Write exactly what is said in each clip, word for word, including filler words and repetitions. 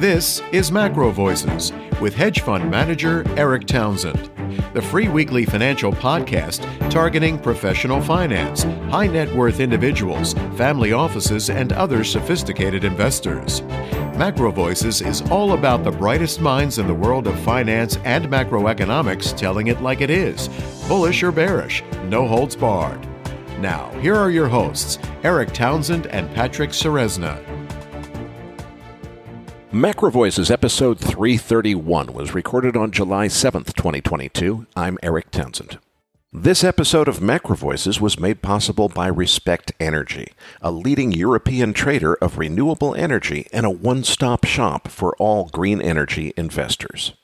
This is Macro Voices with hedge fund manager Eric Townsend, the free weekly financial podcast targeting professional finance, high net worth individuals, family offices, and other sophisticated investors. Macro Voices is all about the brightest minds in the world of finance and macroeconomics telling it like it is, bullish or bearish, no holds barred. Now, here are your hosts, Eric Townsend and Patrick Ceresna. Macro Voices episode three thirty-one was recorded on July seventh, twenty twenty-two. I'm Eric Townsend. This episode of Macro Voices was made possible by Respect Energy, a leading European trader of renewable energy and a one-stop shop for all green energy investors.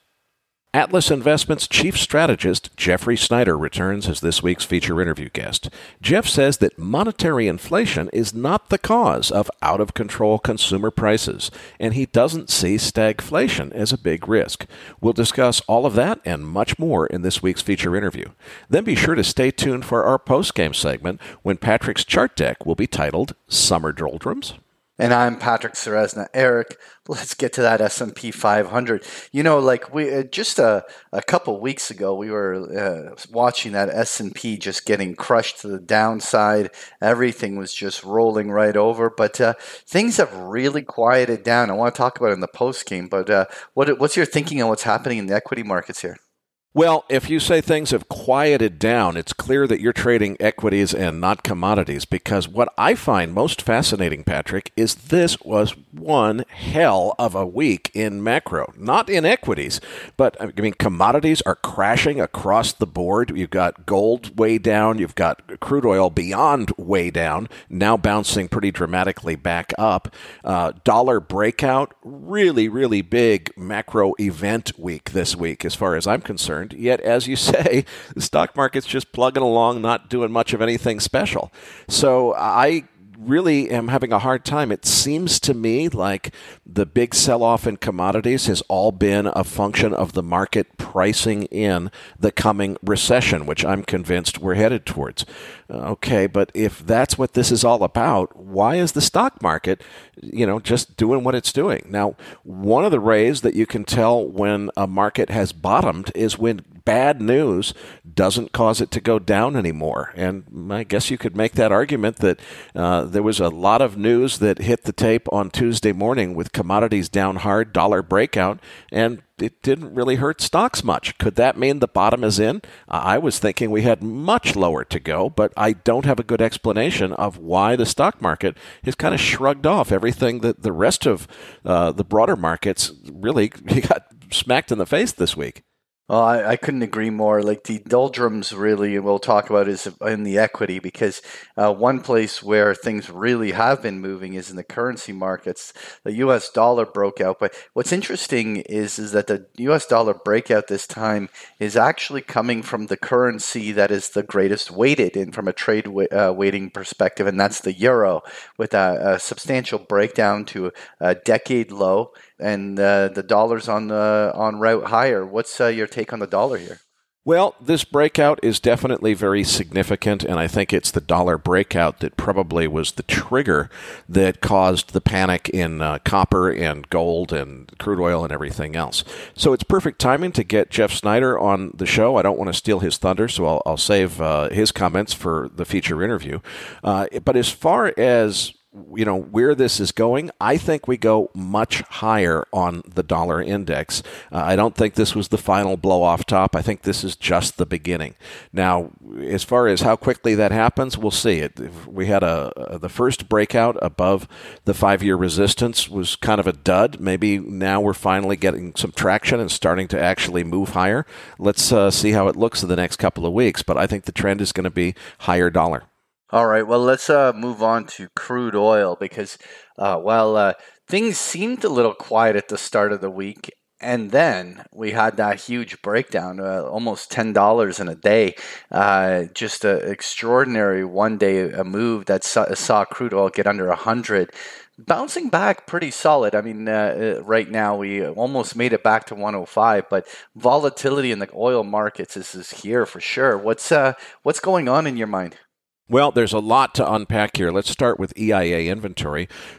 Atlas Investments chief strategist Jeffrey Snyder returns as this week's feature interview guest. Jeff says that monetary inflation is not the cause of out-of-control consumer prices, and he doesn't see stagflation as a big risk. We'll discuss all of that and much more in this week's feature interview. Then be sure to stay tuned for our post-game segment when Patrick's chart deck will be titled Summer Doldrums. And I'm Patrick Ceresna. Eric, let's get to that S and P five hundred. You know, like we uh, just a, a couple weeks ago, we were uh, watching that S and P just getting crushed to the downside. Everything was just rolling right over. But uh, things have really quieted down. I want to talk about it in the post game. But uh, what what's your thinking on what's happening in the equity markets here? Well, if you say things have quieted down, it's clear that you're trading equities and not commodities, because what I find most fascinating, Patrick, is this was one hell of a week in macro. Not in equities, but I mean, commodities are crashing across the board. You've got gold way down. You've got crude oil beyond way down, now bouncing pretty dramatically back up. Uh, dollar breakout, really, really big macro event week this week, as far as I'm concerned. Yet, as you say, the stock market's just plugging along, not doing much of anything special. So I really am having a hard time. It seems to me like the big sell-off in commodities has all been a function of the market pricing in the coming recession, which I'm convinced we're headed towards. Okay, but if that's what this is all about, why is the stock market, you know, just doing what it's doing? Now, one of the ways that you can tell when a market has bottomed is when bad news doesn't cause it to go down anymore. And I guess you could make that argument that uh, there was a lot of news that hit the tape on Tuesday morning with commodities down hard, dollar breakout, and it didn't really hurt stocks much. Could that mean the bottom is in? I was thinking we had much lower to go, but I don't have a good explanation of why the stock market has kind of shrugged off everything that the rest of uh, the broader markets really got smacked in the face this week. Well, I, I couldn't agree more. Like the doldrums really we'll talk about is in the equity, because uh, one place where things really have been moving is in the currency markets. The U S dollar broke out. But what's interesting is, is that the U S dollar breakout this time is actually coming from the currency that is the greatest weighted in from a trade uh, weighting perspective, and that's the euro, with a, a substantial breakdown to a decade low. And uh, the dollar's on the on route higher. What's uh, your take on the dollar here? Well, this breakout is definitely very significant, and I think it's the dollar breakout that probably was the trigger that caused the panic in uh, copper and gold and crude oil and everything else. So it's perfect timing to get Jeff Snyder on the show. I don't want to steal his thunder, so I'll, I'll save uh, his comments for the feature interview. Uh, but as far as you know, where this is going, I think we go much higher on the dollar index. Uh, I don't think this was the final blow off top. I think this is just the beginning. Now, as far as how quickly that happens, we'll see. It, we had a, a the first breakout above the five-year resistance was kind of a dud. Maybe now we're finally getting some traction and starting to actually move higher. Let's uh, see how it looks in the next couple of weeks. But I think the trend is going to be higher dollar. All right, well, let's uh, move on to crude oil, because, uh, while uh, things seemed a little quiet at the start of the week, and then we had that huge breakdown, uh, almost ten dollars in a day, uh, just an extraordinary one-day uh, move that saw, saw crude oil get under one hundred. Bouncing back pretty solid. I mean, uh, right now we almost made it back to one oh five, but volatility in the oil markets is, is here for sure. What's uh, what's going on in your mind? Well, there's a lot to unpack here. Let's start with E I A inventory.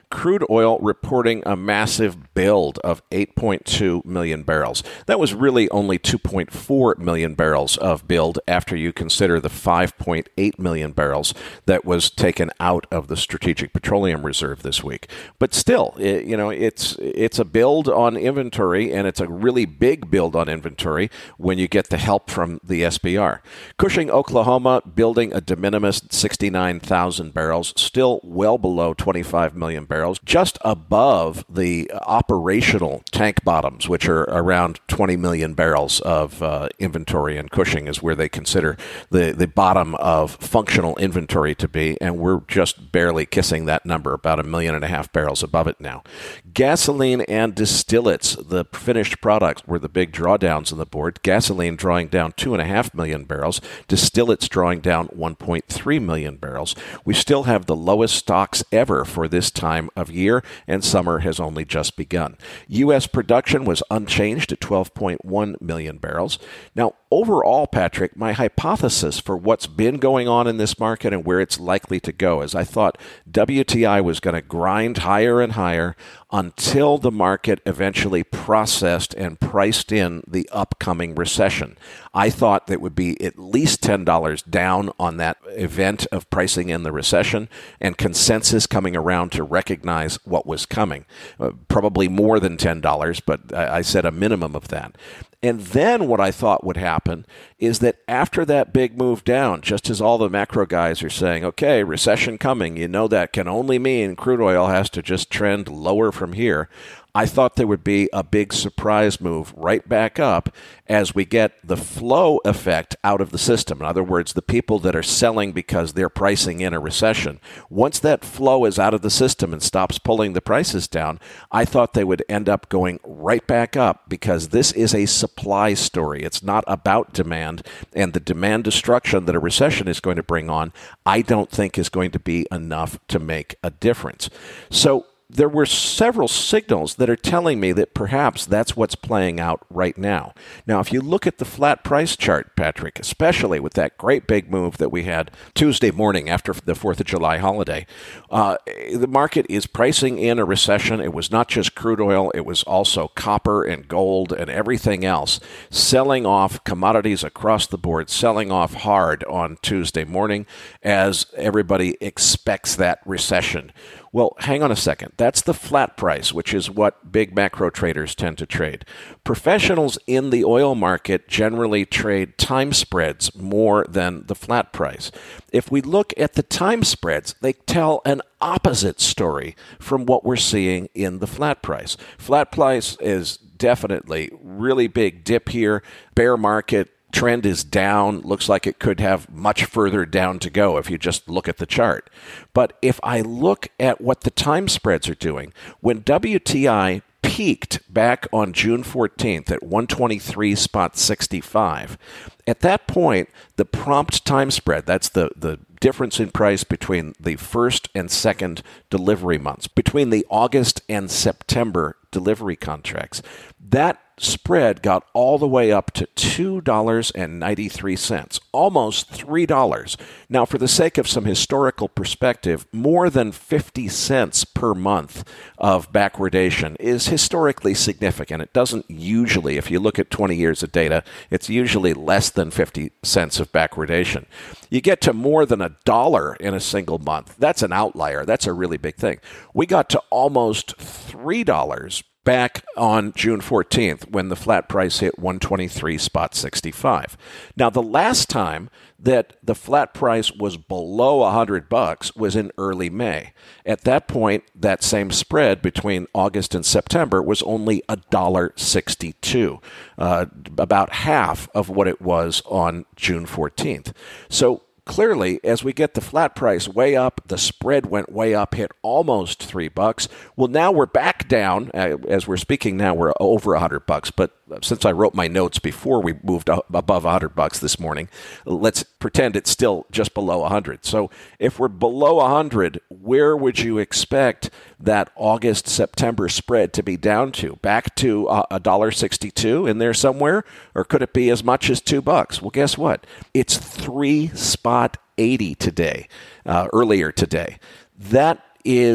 crude oil reporting a massive build of eight point two million barrels. That was really only two point four million barrels of build after you consider the five point eight million barrels that was taken out of the Strategic Petroleum Reserve this week. But still, it, you know, it's it's a build on inventory, and it's a really big build on inventory when you get the help from the S P R. Cushing, Oklahoma, building a de minimis sixty-nine thousand barrels, still well below twenty-five million barrels. Just above the operational tank bottoms, which are around twenty million barrels of uh, inventory, and Cushing is where they consider the, the bottom of functional inventory to be, and we're just barely kissing that number, about a million and a half barrels above it now. Gasoline and distillates, the finished products, were the big drawdowns on the board. Gasoline drawing down two point five million barrels, distillates drawing down one point three million barrels. We still have the lowest stocks ever for this time of year, and summer has only just begun. U S production was unchanged at twelve point one million barrels. Now, overall, Patrick, my hypothesis for what's been going on in this market and where it's likely to go is I thought W T I was going to grind higher and higher until the market eventually processed and priced in the upcoming recession. I thought that would be at least ten dollars down on that event of pricing in the recession, and consensus coming around to recognize what was coming. Uh, probably more than ten dollars, but I, I said a minimum of that. And then what I thought would happen is that after that big move down, just as all the macro guys are saying, okay, recession coming, you know that can only mean crude oil has to just trend lower from here. I thought there would be a big surprise move right back up as we get the flow effect out of the system. In other words, the people that are selling because they're pricing in a recession. Once that flow is out of the system and stops pulling the prices down, I thought they would end up going right back up, because this is a supply story. It's not about demand, and the demand destruction that a recession is going to bring on, I don't think is going to be enough to make a difference. So there were several signals that are telling me that perhaps that's what's playing out right now. Now, if you look at the flat price chart, Patrick, especially with that great big move that we had Tuesday morning after the fourth of July holiday, uh, the market is pricing in a recession. It was not just crude oil. It was also copper and gold and everything else, selling off commodities across the board, selling off hard on Tuesday morning as everybody expects that recession. Well, hang on a second. That's the flat price, which is what big macro traders tend to trade. Professionals in the oil market generally trade time spreads more than the flat price. If we look at the time spreads, they tell an opposite story from what we're seeing in the flat price. Flat price is definitely really big dip here, bear market. Trend is down. Looks like it could have much further down to go if you just look at the chart. But if I look at what the time spreads are doing, when W T I peaked back on June fourteenth at one twenty-three sixty-five, at that point, the prompt time spread, that's the, the difference in price between the first and second delivery months, between the August and September delivery contracts, that spread got all the way up to two dollars and ninety-three cents, almost three dollars. Now, for the sake of some historical perspective, more than fifty cents per month of backwardation is historically significant. It doesn't usually, if you look at twenty years of data, it's usually less than fifty cents of backwardation. You get to more than a dollar in a single month. That's an outlier. That's a really big thing. We got to almost three dollars back on June fourteenth when the flat price hit one twenty-three sixty-five. Now, the last time that the flat price was below one hundred bucks was in early May. At that point, that same spread between August and September was only one dollar sixty-two, uh, about half of what it was on June fourteenth. So clearly, as we get the flat price way up, the spread went way up, hit almost three bucks. Well, now we're back down. Uh, as we're speaking now, we're over a hundred bucks. But since I wrote my notes before we moved up above a hundred bucks this morning, let's pretend it's still just below a hundred. So if we're below a hundred, where would you expect that August September spread to be down to? Back to a uh, dollar sixty-two in there somewhere, or could it be as much as two bucks? Well, guess what? It's three spot eighty today, uh, earlier today. That is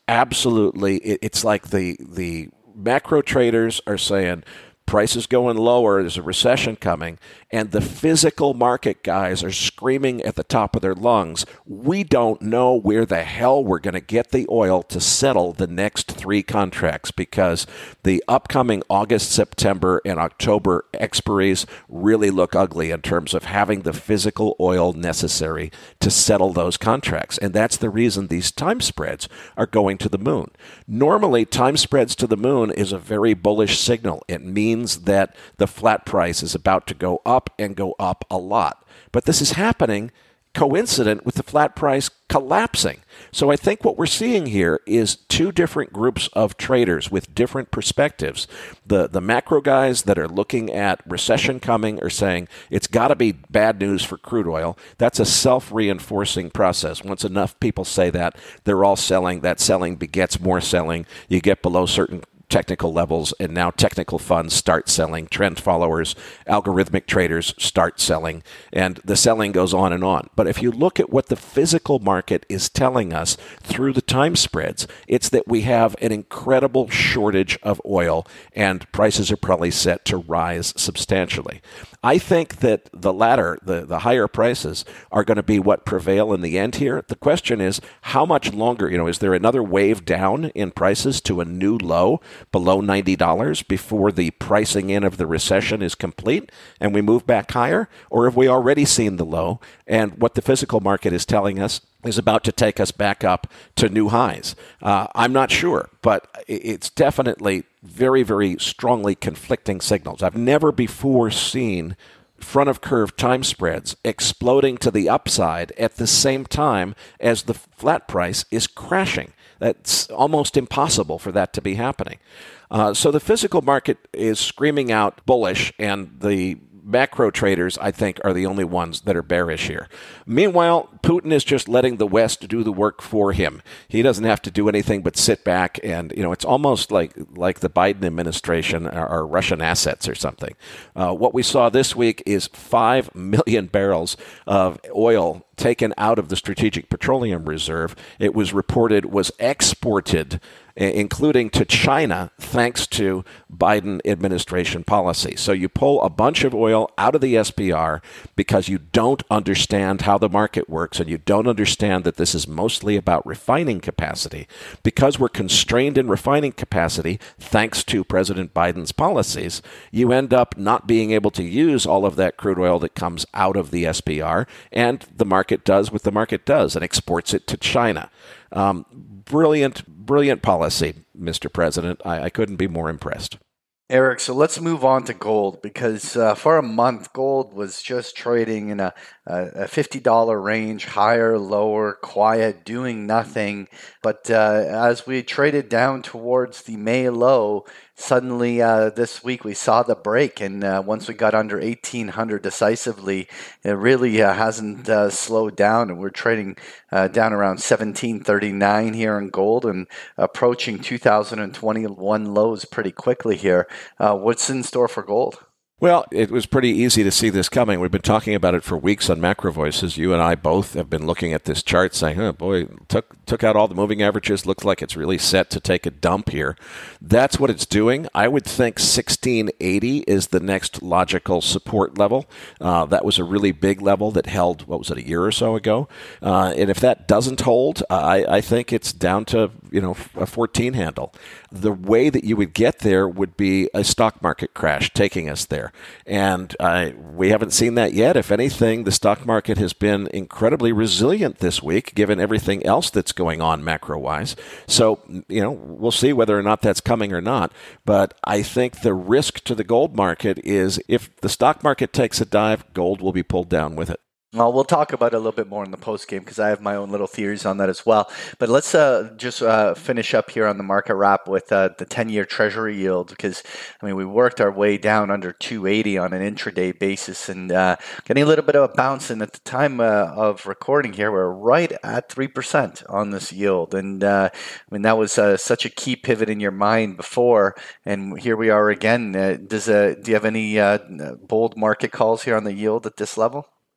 absolutely, it, it's like the the macro traders are saying, prices going lower, there's a recession coming, and the physical market guys are screaming at the top of their lungs, we don't know where the hell we're going to get the oil to settle the next three contracts, because the upcoming August, September, and October expiries really look ugly in terms of having the physical oil necessary to settle those contracts. And that's the reason these time spreads are going to the moon. Normally, time spreads to the moon is a very bullish signal. It means that the flat price is about to go up and go up a lot. But this is happening coincident with the flat price collapsing. So I think what we're seeing here is two different groups of traders with different perspectives. The the macro guys that are looking at recession coming are saying it's got to be bad news for crude oil. That's a self-reinforcing process. Once enough people say that, they're all selling. That selling begets more selling. You get below certain technical levels, and now technical funds start selling. Trend followers, algorithmic traders start selling, and the selling goes on and on. But if you look at what the physical market is telling us through the time spreads, it's that we have an incredible shortage of oil, and prices are probably set to rise substantially. I think that the latter, the, the higher prices, are going to be what prevail in the end here. The question is, how much longer? You know, is there another wave down in prices to a new low below ninety dollars before the pricing in of the recession is complete and we move back higher? Or have we already seen the low, and what the physical market is telling us is about to take us back up to new highs? Uh, I'm not sure, but it's definitely very, very strongly conflicting signals. I've never before seen front of curve time spreads exploding to the upside at the same time as the flat price is crashing. That's almost impossible for that to be happening. Uh, so the physical market is screaming out bullish, and the macro traders, I think, are the only ones that are bearish here. Meanwhile, Putin is just letting the West do the work for him. He doesn't have to do anything but sit back, and you know, it's almost like like the Biden administration are, are Russian assets or something. Uh, what we saw this week is five million barrels of oil taken out of the Strategic Petroleum Reserve. It was reported was exported, including to China, thanks to Biden administration policy. So you pull a bunch of oil out of the S P R because you don't understand how the market works, and you don't understand that this is mostly about refining capacity. Because we're constrained in refining capacity, thanks to President Biden's policies, you end up not being able to use all of that crude oil that comes out of the S P R, and the market does what the market does and exports it to China. Um, brilliant, brilliant policy, Mister President. I, I couldn't be more impressed. Eric, so let's move on to gold, because uh, for a month, gold was just trading in a, a fifty dollars range, higher, lower, quiet, doing nothing. But uh, as we traded down towards the May low, suddenly uh, this week we saw the break. And uh, once we got under eighteen hundred decisively, it really uh, hasn't uh, slowed down. And we're trading uh, down around seventeen thirty-nine here in gold and approaching two thousand twenty-one lows pretty quickly here. Uh, what's in store for gold? Well, it was pretty easy to see this coming. We've been talking about it for weeks on Macro Voices. You and I both have been looking at this chart saying, oh boy, took took out all the moving averages. Looks like it's really set to take a dump here. That's what it's doing. I would think sixteen eighty is the next logical support level. Uh, that was a really big level that held, what was it, a year or so ago? Uh, and if that doesn't hold, uh, I, I think it's down to, you know, a fourteen handle. The way that you would get there would be a stock market crash taking us there. And uh, we haven't seen that yet. If anything, the stock market has been incredibly resilient this week, given everything else that's going on macro-wise. So, you know, we'll see whether or not that's coming or not. But I think the risk to the gold market is if the stock market takes a dive, gold will be pulled down with it. Well, we'll talk about it a little bit more in the post game because I have my own little theories on that as well. But let's uh, just uh, finish up here on the market wrap with uh, the ten-year Treasury yield, because I mean we worked our way down under two eighty on an intraday basis and uh, getting a little bit of a bounce. And at the time uh, of recording here, we're right at three percent on this yield. And uh, I mean that was uh, such a key pivot in your mind before, and here we are again. Uh, does uh, do you have any uh, bold market calls here on the yield at this level?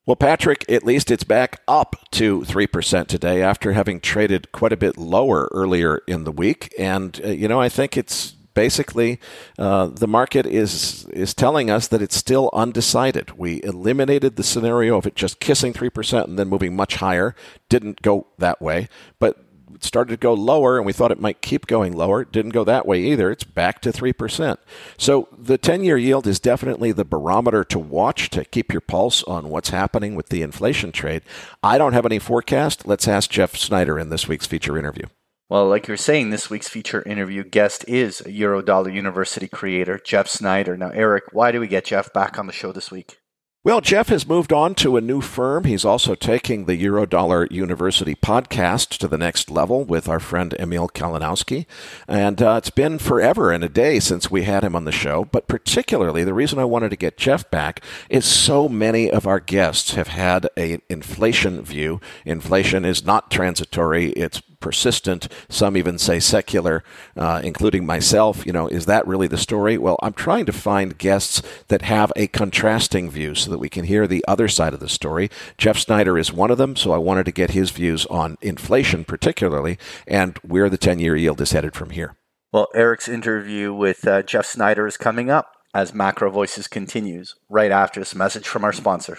Well, Patrick, at least it's back up to three percent today after having traded quite a bit lower earlier in the week. And, uh, you know, I think it's basically uh, the market is is telling us that it's still undecided. We eliminated the scenario of it just kissing three percent and then moving much higher. Didn't go that way, but it started to go lower, and we thought it might keep going lower. Didn't go that way either. It's back to three percent. So the ten-year yield is definitely the barometer to watch to keep your pulse on what's happening with the inflation trade. I don't have any forecast. Let's ask Jeff Snyder in this week's feature interview. Well, like you're saying, this week's feature interview guest is Eurodollar University creator Jeff Snyder. Now, Eric, why do we get Jeff back on the show this week? Well, Jeff has moved on to a new firm. He's also taking the Eurodollar University podcast to the next level with our friend Emil Kalinowski. And uh, it's been forever and a day since we had him on the show. But particularly, the reason I wanted to get Jeff back is so many of our guests have had an inflation view. Inflation is not transitory. It's persistent. Some even say secular, uh, including myself. You know, is that really the story? Well, I'm trying to find guests that have a contrasting view so that we can hear the other side of the story. Jeff Snyder is one of them, so I wanted to get his views on inflation particularly and where the ten-year yield is headed from here. Well, Eric's interview with uh, Jeff Snyder is coming up as Macro Voices continues right after this message from our sponsor.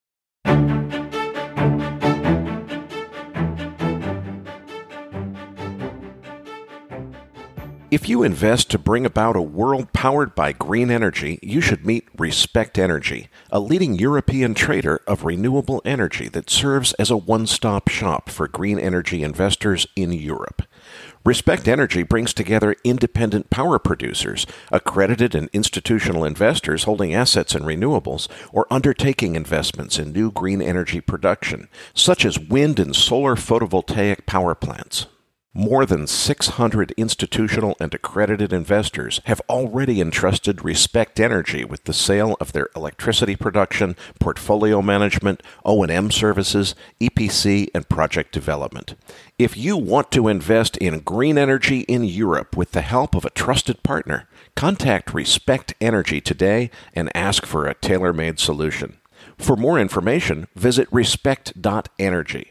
If you invest to bring about a world powered by green energy, you should meet Respect Energy, a leading European trader of renewable energy that serves as a one-stop shop for green energy investors in Europe. Respect Energy brings together independent power producers, accredited and institutional investors holding assets in renewables, or undertaking investments in new green energy production, such as wind and solar photovoltaic power plants. More than six hundred institutional and accredited investors have already entrusted Respect Energy with the sale of their electricity production, portfolio management, O and M services, E P C, and project development. If you want to invest in green energy in Europe with the help of a trusted partner, contact Respect Energy today and ask for a tailor-made solution. For more information, visit respect dot energy.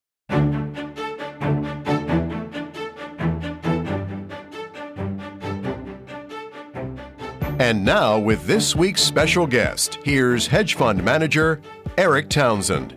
And now, with this week's special guest, here's hedge fund manager Eric Townsend.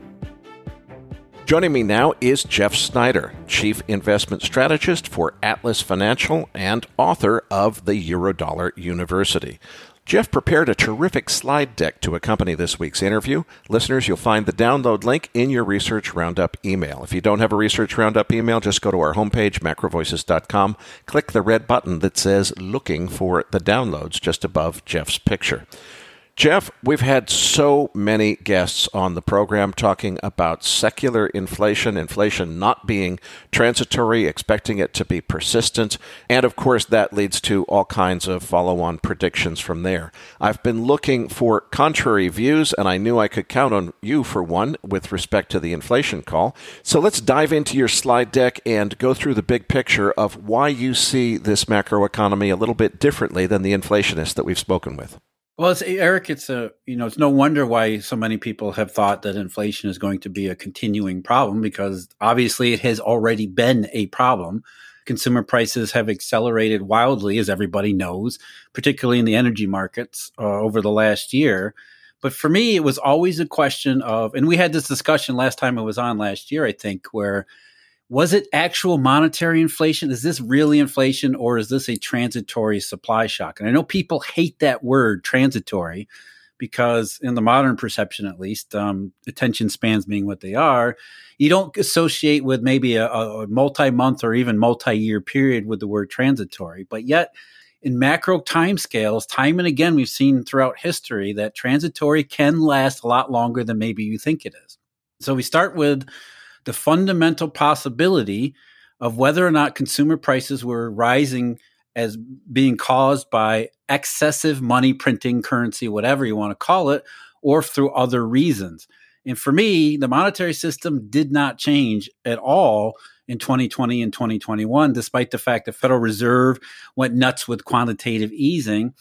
Joining me now is Jeff Snyder, Chief Investment Strategist for Atlas Financial and author of the Eurodollar University. Jeff prepared a terrific slide deck to accompany this week's interview. Listeners, you'll find the download link in your Research Roundup email. If you don't have a Research Roundup email, just go to our homepage, macro voices dot com, click the red button that says Looking for the Downloads just above Jeff's picture. Jeff, we've had so many guests on the program talking about secular inflation, inflation not being transitory, expecting it to be persistent, and of course that leads to all kinds of follow-on predictions from there. I've been looking for contrary views, and I knew I could count on you for one with respect to the inflation call. So let's dive into your slide deck and go through the big picture of why you see this macroeconomy a little bit differently than the inflationists that we've spoken with. Well, it's, Eric, it's a you know it's no wonder why so many people have thought that inflation is going to be a continuing problem, because obviously it has already been a problem. Consumer prices have accelerated wildly, as everybody knows, particularly in the energy markets uh, over the last year. But for me, it was always a question of, and we had this discussion last time I was on last year, I think, where was it actual monetary inflation? Is this really inflation, or is this a transitory supply shock? And I know people hate that word, transitory, because in the modern perception, at least, um, attention spans being what they are, you don't associate with maybe a, a multi-month or even multi-year period with the word transitory. But yet, in macro timescales, time and again, we've seen throughout history that transitory can last a lot longer than maybe you think it is. So we start with the fundamental possibility of whether or not consumer prices were rising as being caused by excessive money printing, currency, whatever you want to call it, or through other reasons. And for me, the monetary system did not change at all in twenty twenty and twenty twenty-one, despite the fact the Federal Reserve went nuts with quantitative easing.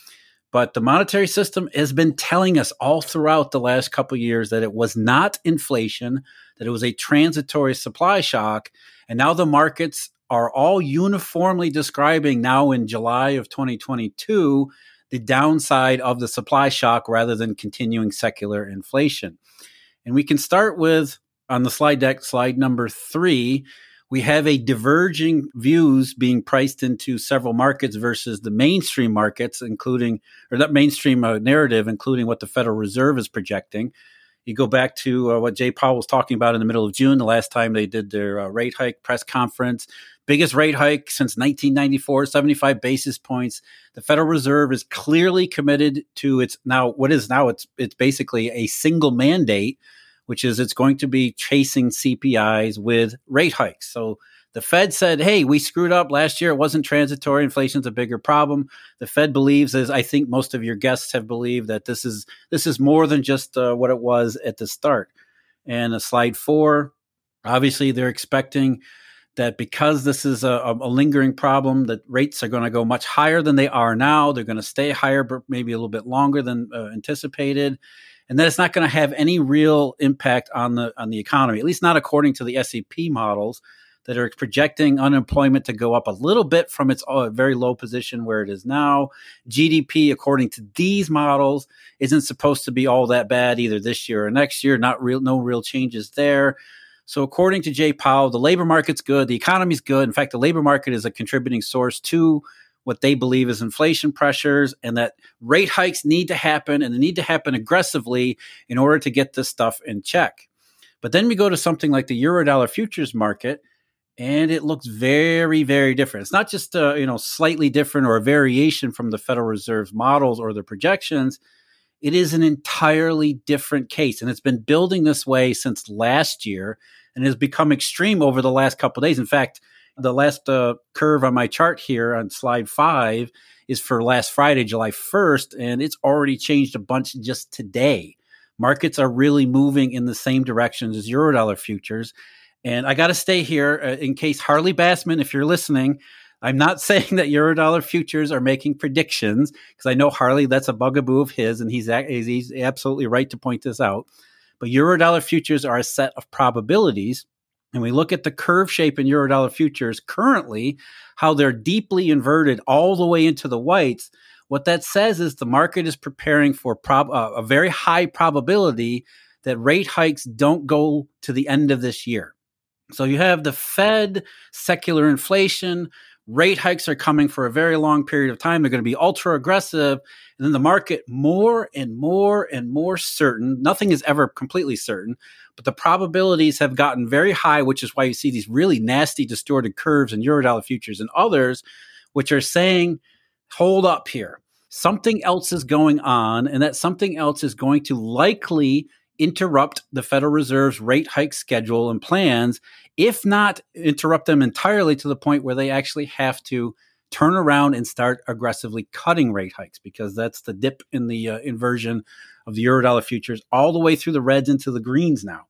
But the monetary system has been telling us all throughout the last couple of years that it was not inflation, that it was a transitory supply shock. And now the markets are all uniformly describing now in July of twenty twenty-two the downside of the supply shock rather than continuing secular inflation. And we can start with, on the slide deck, slide number three, we have a diverging views being priced into several markets versus the mainstream markets, including, or that mainstream uh, narrative, including what the Federal Reserve is projecting. You go back to uh, what Jay Powell was talking about in the middle of June, the last time they did their uh, rate hike press conference. Biggest rate hike since nineteen ninety-four, seventy-five basis points. The Federal Reserve is clearly committed to its now, what is now, it's it's basically a single mandate, which is it's going to be chasing C P Is with rate hikes. So the Fed said, hey, we screwed up last year. It wasn't transitory. Inflation's a bigger problem. The Fed believes, as I think most of your guests have believed, that this is this is more than just uh, what it was at the start. And uh, slide four, obviously they're expecting that because this is a, a lingering problem, that rates are going to go much higher than they are now. They're going to stay higher, but maybe a little bit longer than uh, anticipated. And that it's not going to have any real impact on the on the economy, at least not according to the S E P models that are projecting unemployment to go up a little bit from its uh, very low position where it is now. G D P, according to these models, isn't supposed to be all that bad either this year or next year. Not real, no real changes there. So according to Jay Powell, the labor market's good, the economy's good. In fact, the labor market is a contributing source to what they believe is inflation pressures, and that rate hikes need to happen, and they need to happen aggressively in order to get this stuff in check. But then we go to something like the Eurodollar futures market, and it looks very, very different. It's not just uh, you know slightly different or a variation from the Federal Reserve's models or the projections. It is an entirely different case, and it's been building this way since last year and has become extreme over the last couple of days. In fact, the last uh, curve on my chart here on slide five is for last Friday, July first, and it's already changed a bunch just today. Markets are really moving in the same directions as Eurodollar futures. And I got to stay here uh, in case Harley Bassman, if you're listening, I'm not saying that Eurodollar futures are making predictions, because I know Harley, that's a bugaboo of his, and he's, he's absolutely right to point this out. But Eurodollar futures are a set of probabilities. And we look at the curve shape in Eurodollar futures currently, how they're deeply inverted all the way into the whites. What that says is the market is preparing for prob- uh, a very high probability that rate hikes don't go to the end of this year. So you have the Fed, secular inflation, rate hikes are coming for a very long period of time. They're going to be ultra aggressive. And then the market more and more and more certain. Nothing is ever completely certain, but the probabilities have gotten very high, which is why you see these really nasty distorted curves in Eurodollar futures and others, which are saying, hold up here. Something else is going on, and that something else is going to likely interrupt the Federal Reserve's rate hike schedule and plans, if not interrupt them entirely to the point where they actually have to turn around and start aggressively cutting rate hikes, because that's the dip in the uh, inversion of the Eurodollar futures all the way through the reds into the greens now.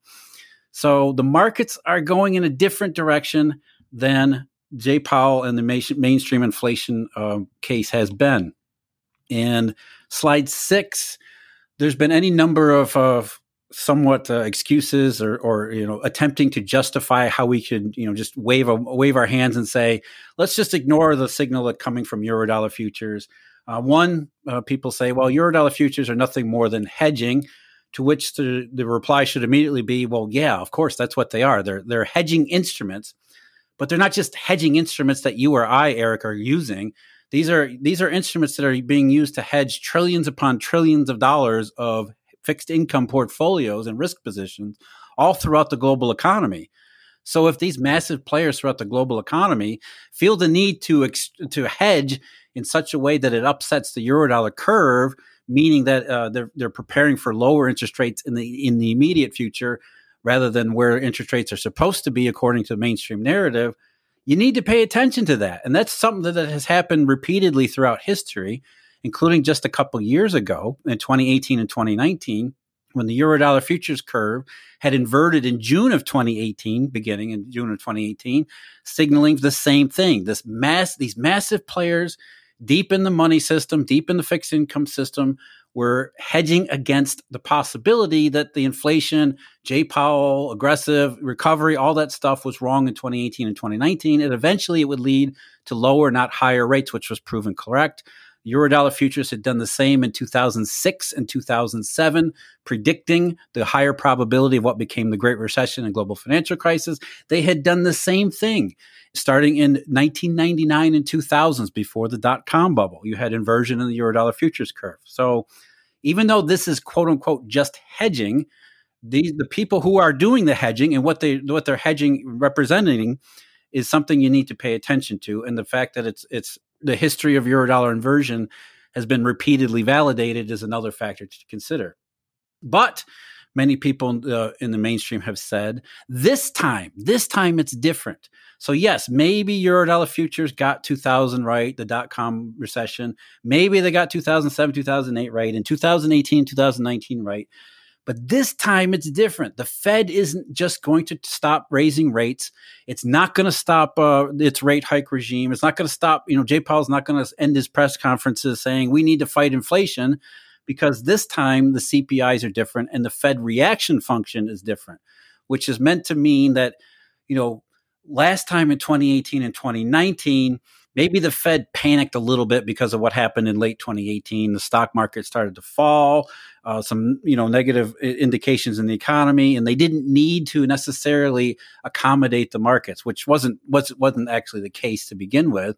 So the markets are going in a different direction than Jay Powell and the ma- mainstream inflation uh, case has been. And slide six, there's been any number of, of somewhat uh, excuses or, or, you know, attempting to justify how we could, you know, just wave a, wave our hands and say, let's just ignore the signal that coming from Eurodollar futures. Uh, one, uh, people say, well, Eurodollar futures are nothing more than hedging, to which the, the reply should immediately be, well, yeah, of course, that's what they are. They're, they're hedging instruments, but they're not just hedging instruments that you or I, Eric, are using. These are, these are instruments that are being used to hedge trillions upon trillions of dollars of fixed income portfolios and risk positions all throughout the global economy. So if these massive players throughout the global economy feel the need to ex- to hedge in such a way that it upsets the Eurodollar curve, meaning that uh, they're they're preparing for lower interest rates in the in the immediate future rather than where interest rates are supposed to be according to the mainstream narrative, you need to pay attention to that. And that's something that has happened repeatedly throughout history, including just a couple years ago in twenty eighteen and twenty nineteen, when the Eurodollar futures curve had inverted in June of twenty eighteen, beginning in June of twenty eighteen, signaling the same thing. This mass, these massive players deep in the money system, deep in the fixed income system, were hedging against the possibility that the inflation, Jay Powell, aggressive recovery, all that stuff was wrong in twenty eighteen and twenty nineteen. And eventually it would lead to lower, not higher rates, which was proven correct. Eurodollar futures had done the same in two thousand six and two thousand seven, predicting the higher probability of what became the Great Recession and global financial crisis. They had done the same thing starting in nineteen ninety-nine and two thousands, before the dot-com bubble. You had inversion in the Eurodollar futures curve. So even though this is quote unquote just hedging, the, the people who are doing the hedging and what they what they're hedging representing is something you need to pay attention to. And the fact that it's it's the history of Eurodollar inversion has been repeatedly validated is another factor to consider. But many people uh, in the mainstream have said, this time, this time it's different. So yes, maybe Eurodollar futures got two thousand right, the dot-com recession. Maybe they got two thousand seven, two thousand eight right, and two thousand eighteen, two thousand nineteen right. But this time it's different. The Fed isn't just going to stop raising rates. It's not going to stop uh, its rate hike regime. It's not going to stop, you know, Jay Powell's not going to end his press conferences saying we need to fight inflation, because this time the C P Is are different and the Fed reaction function is different, which is meant to mean that, you know, last time in twenty eighteen and twenty nineteen, maybe the Fed panicked a little bit because of what happened in late twenty eighteen. The stock market started to fall, uh, some you know negative indications in the economy, and they didn't need to necessarily accommodate the markets, which wasn't wasn't actually the case to begin with.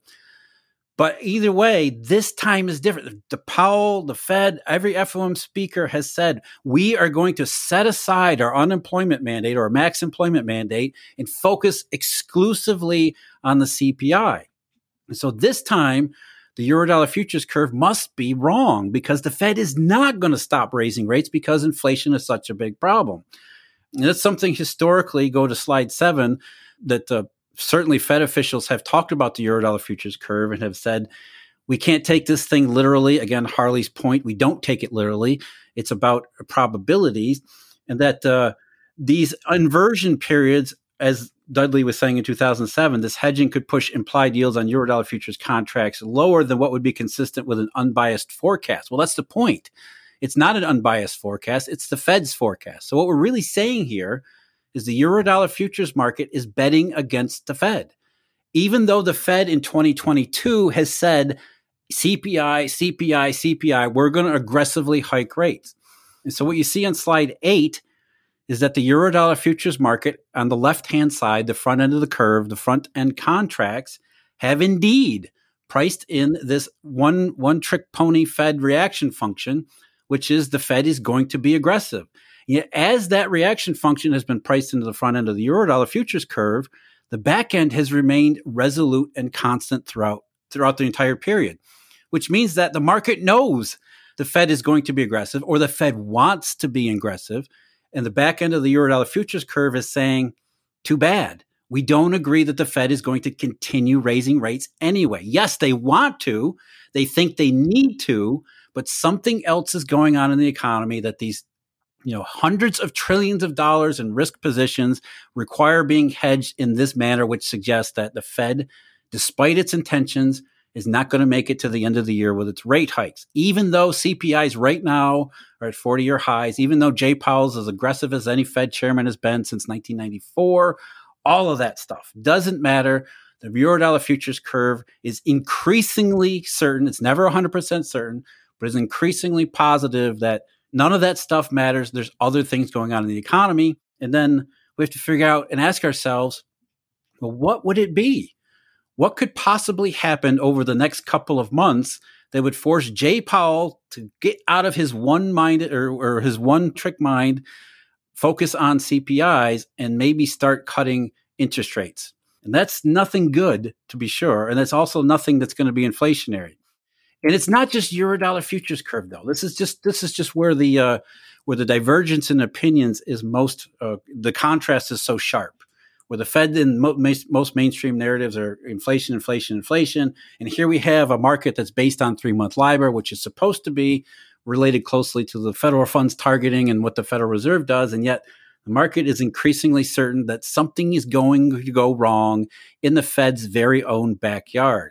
But either way, this time is different. The Powell, the Fed, every F O M speaker has said, we are going to set aside our unemployment mandate or max employment mandate and focus exclusively on the C P I. And so this time, the Eurodollar futures curve must be wrong, because the Fed is not going to stop raising rates because inflation is such a big problem. And that's something historically, go to slide seven, that uh, certainly Fed officials have talked about the Eurodollar futures curve and have said, we can't take this thing literally. Again, Harley's point, we don't take it literally. It's about probabilities, and that uh, these inversion periods, as Dudley was saying in two thousand seven, this hedging could push implied yields on Eurodollar futures contracts lower than what would be consistent with an unbiased forecast. Well, that's the point. It's not an unbiased forecast. It's the Fed's forecast. So what we're really saying here is the Eurodollar futures market is betting against the Fed. Even though the Fed in twenty twenty-two has said C P I, C P I, C P I, we're going to aggressively hike rates. And so what you see on slide eight is that the Eurodollar futures market on the left-hand side, the front end of the curve, the front-end contracts, have indeed priced in this one, one-trick pony Fed reaction function, which is the Fed is going to be aggressive. Yet as that reaction function has been priced into the front end of the Eurodollar futures curve, the back end has remained resolute and constant throughout, throughout the entire period, which means that the market knows the Fed is going to be aggressive, or the Fed wants to be aggressive. And the back end of the Eurodollar futures curve is saying, too bad. We don't agree that the Fed is going to continue raising rates anyway. Yes, they want to. They think they need to. But something else is going on in the economy that these you know, hundreds of trillions of dollars in risk positions require being hedged in this manner, which suggests that the Fed, despite its intentions, is not going to make it to the end of the year with its rate hikes. Even though C P Is right now are at forty-year highs, even though Jay Powell's as aggressive as any Fed chairman has been since nineteen ninety-four, all of that stuff doesn't matter. The Eurodollar futures curve is increasingly certain. It's never one hundred percent certain, but it's increasingly positive that none of that stuff matters. There's other things going on in the economy. And then we have to figure out and ask ourselves, well, what would it be? What could possibly happen over the next couple of months that would force Jay Powell to get out of his one-minded or, or his one-trick mind, focus on C P Is, and maybe start cutting interest rates? And that's nothing good, to be sure. And that's also nothing that's going to be inflationary. And it's not just Eurodollar futures curve, though. This is just this is just where the uh, where the divergence in opinions is most. Uh, the contrast is so sharp. Where the Fed and mo- most mainstream narratives are inflation, inflation, inflation, and here we have a market that's based on three-month LIBOR, which is supposed to be related closely to the federal funds targeting and what the Federal Reserve does, and yet the market is increasingly certain that something is going to go wrong in the Fed's very own backyard.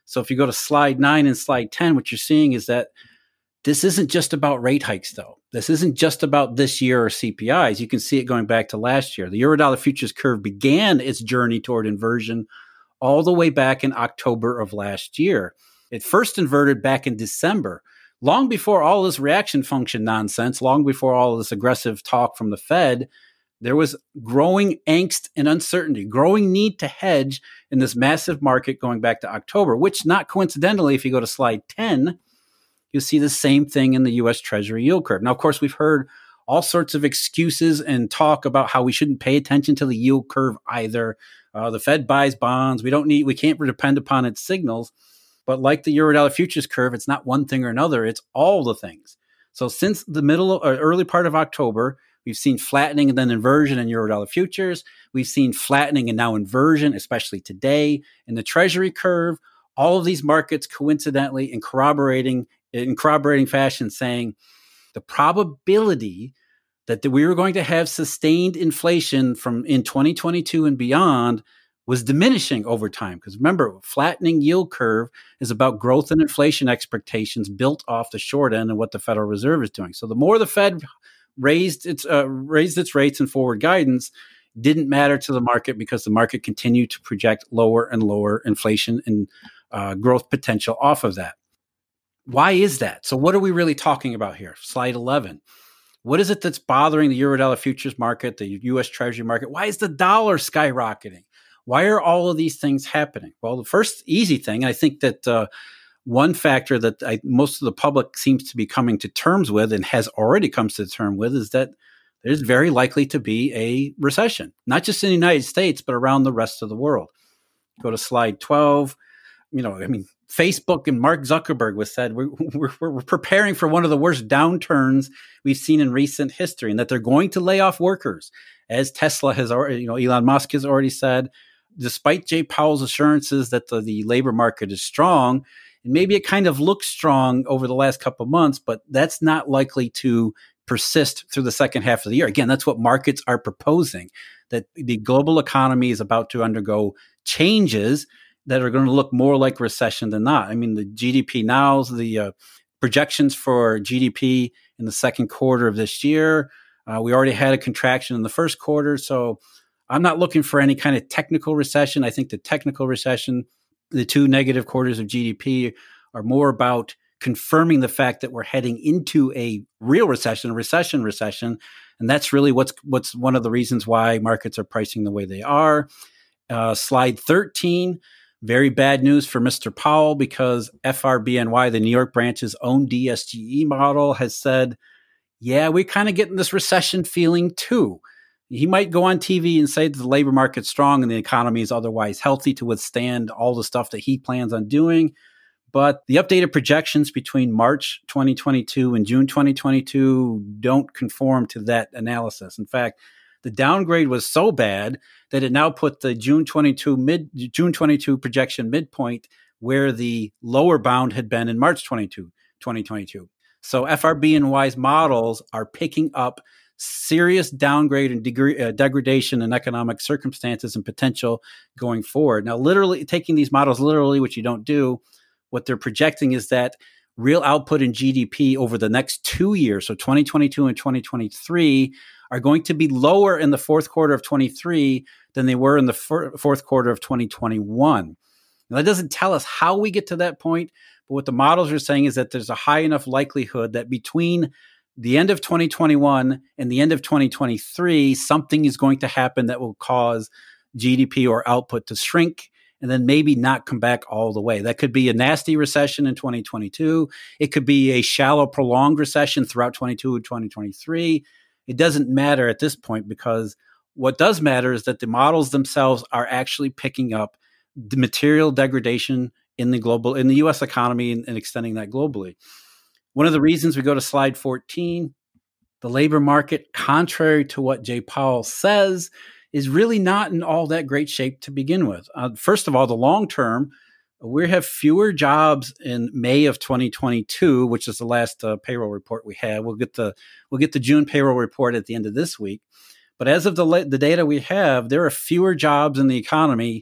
So if you go to slide nine and slide ten, what you're seeing is that this isn't just about rate hikes, though. This isn't just about this year or C P Is. You can see it going back to last year. The Eurodollar futures curve began its journey toward inversion all the way back in October of last year. It first inverted back in December, long before all this reaction function nonsense, long before all this aggressive talk from the Fed. There was growing angst and uncertainty, growing need to hedge in this massive market going back to October, which not coincidentally, if you go to slide ten, you'll see the same thing in the U S Treasury yield curve. Now, of course, we've heard all sorts of excuses and talk about how we shouldn't pay attention to the yield curve either. Uh, the Fed buys bonds. We don't need, we can't depend upon its signals. But like the Eurodollar futures curve, it's not one thing or another. It's all the things. So since the middle or early part of October, we've seen flattening and then inversion in Eurodollar futures. We've seen flattening and now inversion, especially today in the Treasury curve. All of these markets coincidentally in corroborating in corroborating fashion saying the probability that the, we were going to have sustained inflation from in twenty twenty-two and beyond was diminishing over time. Because remember, flattening yield curve is about growth and inflation expectations built off the short end and what the Federal Reserve is doing. So the more the Fed raised its uh, raised its rates and forward guidance, didn't matter to the market because the market continued to project lower and lower inflation and uh, growth potential off of that. Why is that? So what are we really talking about here? Slide eleven. What is it that's bothering the Eurodollar futures market, the U S Treasury market? Why is the dollar skyrocketing? Why are all of these things happening? Well, the first easy thing, I think that uh, one factor that I, most of the public seems to be coming to terms with and has already come to terms with is that there's very likely to be a recession, not just in the United States, but around the rest of the world. Go to slide twelve. You know, I mean, Facebook and Mark Zuckerberg was said, we're, we're, we're preparing for one of the worst downturns we've seen in recent history, and that they're going to lay off workers, as Tesla has already, you know, Elon Musk has already said, despite Jay Powell's assurances that the, the labor market is strong, and maybe it kind of looks strong over the last couple of months, but that's not likely to persist through the second half of the year. Again, that's what markets are proposing, that the global economy is about to undergo changes that are going to look more like recession than not. I mean, the G D P now, the uh, projections for G D P in the second quarter of this year, uh, we already had a contraction in the first quarter. So I'm not looking for any kind of technical recession. I think the technical recession, the two negative quarters of G D P, are more about confirming the fact that we're heading into a real recession, a recession recession. And that's really what's what's one of the reasons why markets are pricing the way they are. Uh, slide thirteen. Very bad news for Mister Powell, because F R B N Y, the New York branch's own D S G E model, has said, yeah, we're kind of getting this recession feeling too. He might go on T V and say that the labor market's strong and the economy is otherwise healthy to withstand all the stuff that he plans on doing. But the updated projections between March twenty twenty-two and June twenty twenty-two don't conform to that analysis. In fact, the downgrade was so bad that it now put the June twenty-two mid June twenty-two projection midpoint where the lower bound had been in March twenty-second, twenty twenty-two. So F R B N Y's models are picking up serious downgrade and degree, uh, degradation in economic circumstances and potential going forward. Now, literally taking these models literally, which you don't do, what they're projecting is that real output in G D P over the next two years, so twenty twenty-two and twenty twenty-three, are going to be lower in the fourth quarter of twenty-three than they were in the fir- fourth quarter of twenty twenty-one. Now, that doesn't tell us how we get to that point, but what the models are saying is that there's a high enough likelihood that between the end of twenty twenty-one and the end of twenty twenty-three, something is going to happen that will cause G D P or output to shrink and then maybe not come back all the way. That could be a nasty recession in twenty twenty-two. It could be a shallow, prolonged recession throughout twenty-two and twenty twenty-three. It doesn't matter at this point, because what does matter is that the models themselves are actually picking up the material degradation in the global, in the U S economy and, and extending that globally. One of the reasons we go to slide fourteen, the labor market, contrary to what Jay Powell says, is really not in all that great shape to begin with. Uh, first of all, the long term, we have fewer jobs in May of twenty twenty-two, which is the last uh, payroll report we have. We'll get the we'll get the June payroll report at the end of this week. But as of the the data we have, there are fewer jobs in the economy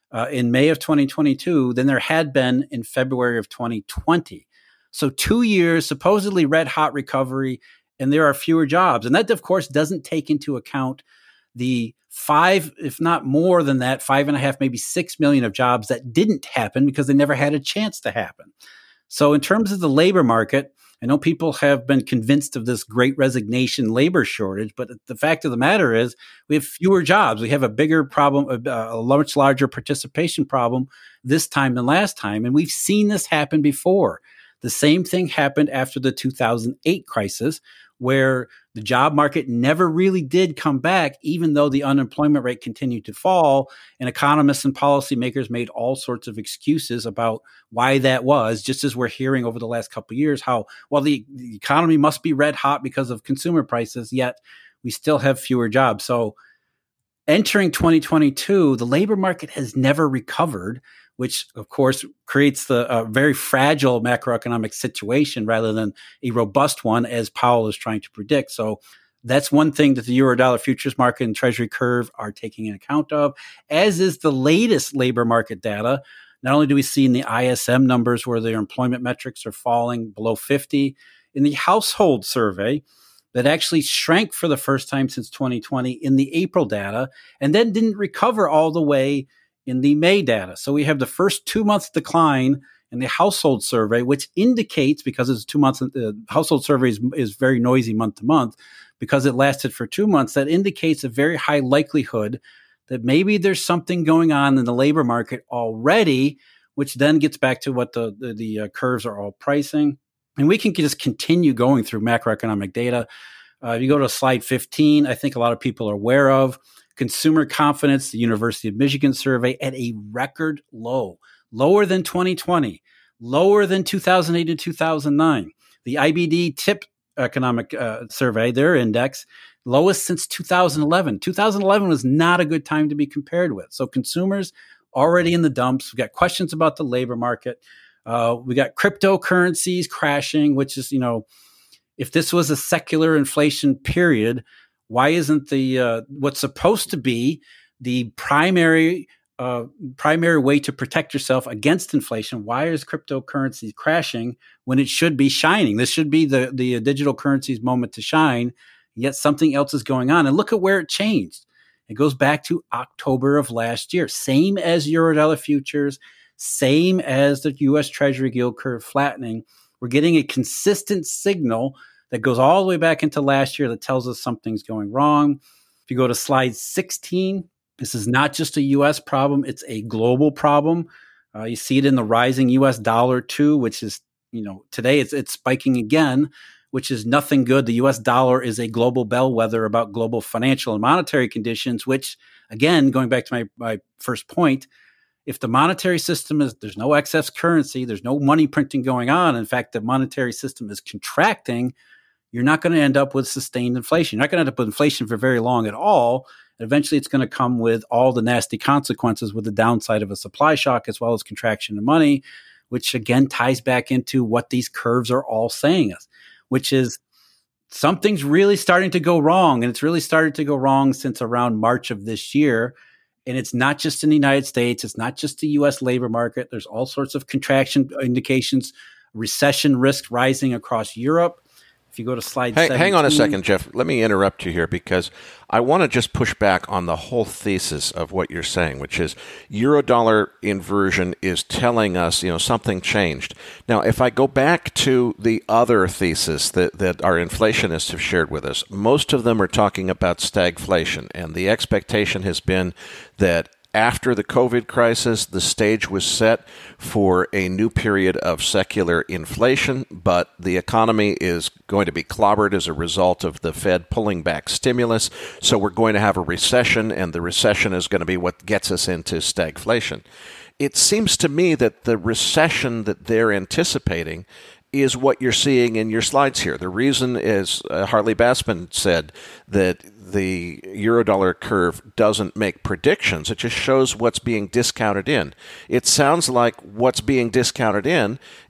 uh, in May of twenty twenty-two than there had been in February of twenty twenty. So two years, supposedly red hot recovery, and there are fewer jobs. And that, of course, doesn't take into account the five, if not more than that, five and a half, maybe six million of jobs that didn't happen because they never had a chance to happen. So in terms of the labor market, I know people have been convinced of this great resignation labor shortage, but the fact of the matter is we have fewer jobs. We have a bigger problem, a, a much larger participation problem this time than last time. And we've seen this happen before. The same thing happened after the two thousand eight crisis, where the job market never really did come back, even though the unemployment rate continued to fall. And economists and policymakers made all sorts of excuses about why that was, just as we're hearing over the last couple of years, how, well, the, the economy must be red hot because of consumer prices, yet we still have fewer jobs. So entering twenty twenty-two, the labor market has never recovered, which, of course, creates the uh, very fragile macroeconomic situation rather than a robust one, as Powell is trying to predict. So that's one thing that the Eurodollar futures market and Treasury curve are taking into account of, as is the latest labor market data. Not only do we see in the I S M numbers where their employment metrics are falling below fifty, in the household survey that actually shrank for the first time since twenty twenty in the April data, and then didn't recover all the way in the May data. So we have the first two months decline in the household survey, which indicates, because it's two months, the household survey is, is very noisy month to month, because it lasted for two months, that indicates a very high likelihood that maybe there's something going on in the labor market already, which then gets back to what the, the, the uh, curves are all pricing. And we can just continue going through macroeconomic data. Uh, if you go to slide fifteen, I think a lot of people are aware of consumer confidence, the University of Michigan survey at a record low, lower than twenty twenty, lower than two thousand eight and two thousand nine. The I B D TIP economic uh, survey, their index, lowest since two thousand eleven. two thousand eleven was not a good time to be compared with. So consumers already in the dumps. We've got questions about the labor market. Uh, we got cryptocurrencies crashing, which is, you know, if this was a secular inflation period, why isn't the uh, what's supposed to be the primary uh, primary way to protect yourself against inflation? Why is cryptocurrency crashing when it should be shining? This should be the the digital currency's moment to shine. Yet something else is going on, and look at where it changed. It goes back to October of last year, same as Eurodollar futures, same as the U S Treasury yield curve flattening. We're getting a consistent signal that goes all the way back into last year that tells us something's going wrong. If you go to slide sixteen, this is not just a U S problem, it's a global problem. Uh, you see it in the rising U S dollar too, which is, you know, today it's it's spiking again, which is nothing good. The U S dollar is a global bellwether about global financial and monetary conditions, which, again, going back to my, my first point, if the monetary system is, there's no excess currency, there's no money printing going on, in fact, the monetary system is contracting, you're not going to end up with sustained inflation. You're not going to end up with inflation for very long at all. Eventually, it's going to come with all the nasty consequences, with the downside of a supply shock as well as contraction of money, which again ties back into what these curves are all saying us, which is something's really starting to go wrong. And it's really started to go wrong since around March of this year. And it's not just in the United States. It's not just the U S labor market. There's all sorts of contraction indications, recession risk rising across Europe. If you go to slide hang, seventeen. Hang on a second, Jeff. Let me interrupt you here, because I want to just push back on the whole thesis of what you're saying, which is Eurodollar inversion is telling us, you know, something changed. Now, if I go back to the other thesis that, that our inflationists have shared with us, most of them are talking about stagflation, and the expectation has been that after the COVID crisis, the stage was set for a new period of secular inflation, but the economy is going to be clobbered as a result of the Fed pulling back stimulus. So we're going to have a recession, and the recession is going to be what gets us into stagflation. It seems to me that the recession that they're anticipating is what you're seeing in your slides here. The reason is, uh, Hartley Bassman said that the Eurodollar curve doesn't make predictions. It just shows what's being discounted in. It sounds like what's being discounted in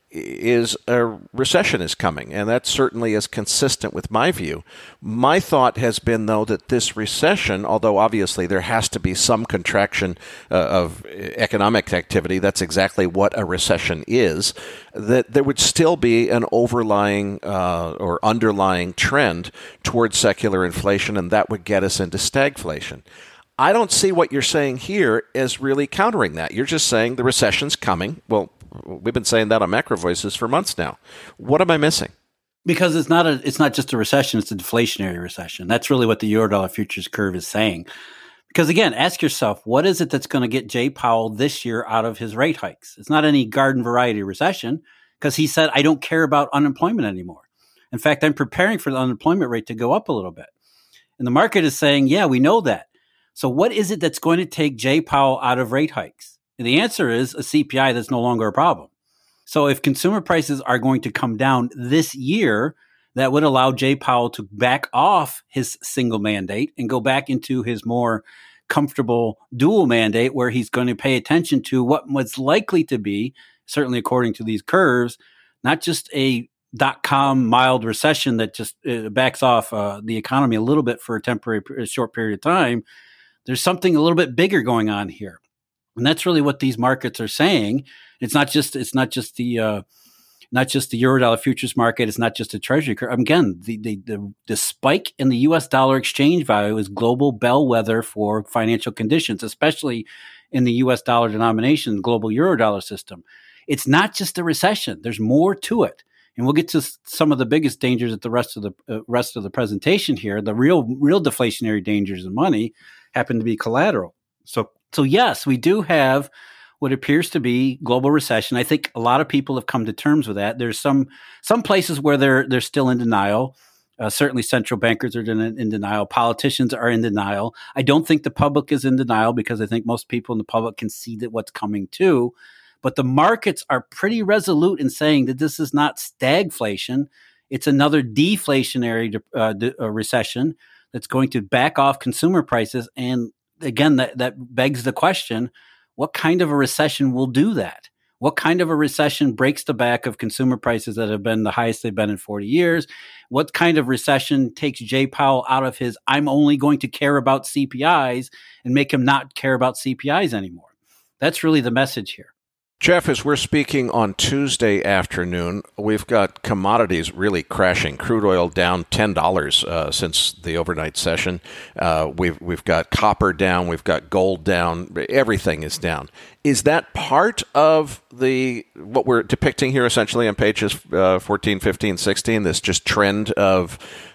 is a recession is coming, and that certainly is consistent with my view. My thought has been, though, that this recession, although obviously there has to be some contraction uh, of economic activity, that's exactly what a recession is, that there would still be an overlying uh, or underlying trend towards secular inflation, and that would get us into stagflation. I don't see what you're saying here as really countering that. You're just saying the recession's coming. Well, we've been saying that on Macro Voices for months now. What am I missing? Because it's not a, it's not just a recession, it's a deflationary recession. That's really what the Eurodollar futures curve is saying. Because again, ask yourself, what is it that's going to get Jay Powell this year out of his rate hikes? It's not any garden variety recession, because he said, I don't care about unemployment anymore. In fact, I'm preparing for the unemployment rate to go up a little bit. And the market is saying, yeah, we know that. So what is it that's going to take Jay Powell out of rate hikes? And the answer is a C P I that's no longer a problem. So if consumer prices are going to come down this year, that would allow Jay Powell to back off his single mandate and go back into his more comfortable dual mandate, where he's going to pay attention to what was likely to be, certainly according to these curves, not just a dot-com mild recession that just uh, backs off uh, the economy a little bit for a temporary, a short period of time. There's something a little bit bigger going on here. And that's really what these markets are saying. It's not just it's not just the uh, not just the Eurodollar futures market. It's not just a treasury curve. Again, the, the the the spike in the U S dollar exchange value is global bellwether for financial conditions, especially in the U S dollar denomination, global Eurodollar system. It's not just a recession. There's more to it. And we'll get to some of the biggest dangers at the rest of the uh, rest of the presentation here. The real real deflationary dangers in money happen to be collateral. So. So yes, we do have what appears to be global recession. I think a lot of people have come to terms with that. There's some some places where they're they're still in denial. Uh, certainly, central bankers are in, in denial. Politicians are in denial. I don't think the public is in denial, because I think most people in the public can see that what's coming too. But the markets are pretty resolute in saying that this is not stagflation. It's another deflationary uh, de- uh, recession that's going to back off consumer prices. And again, that, that begs the question, what kind of a recession will do that? What kind of a recession breaks the back of consumer prices that have been the highest they've been in forty years? What kind of recession takes Jay Powell out of his, I'm only going to care about C P Is, and make him not care about C P Is anymore? That's really the message here. Jeff, as we're speaking on Tuesday afternoon, we've got commodities really crashing. Crude oil down ten dollars uh, since the overnight session. Uh, we've we've got copper down. We've got gold down. Everything is down. Is that part of the what we're depicting here, essentially on pages uh, fourteen, fifteen, sixteen? This just trend of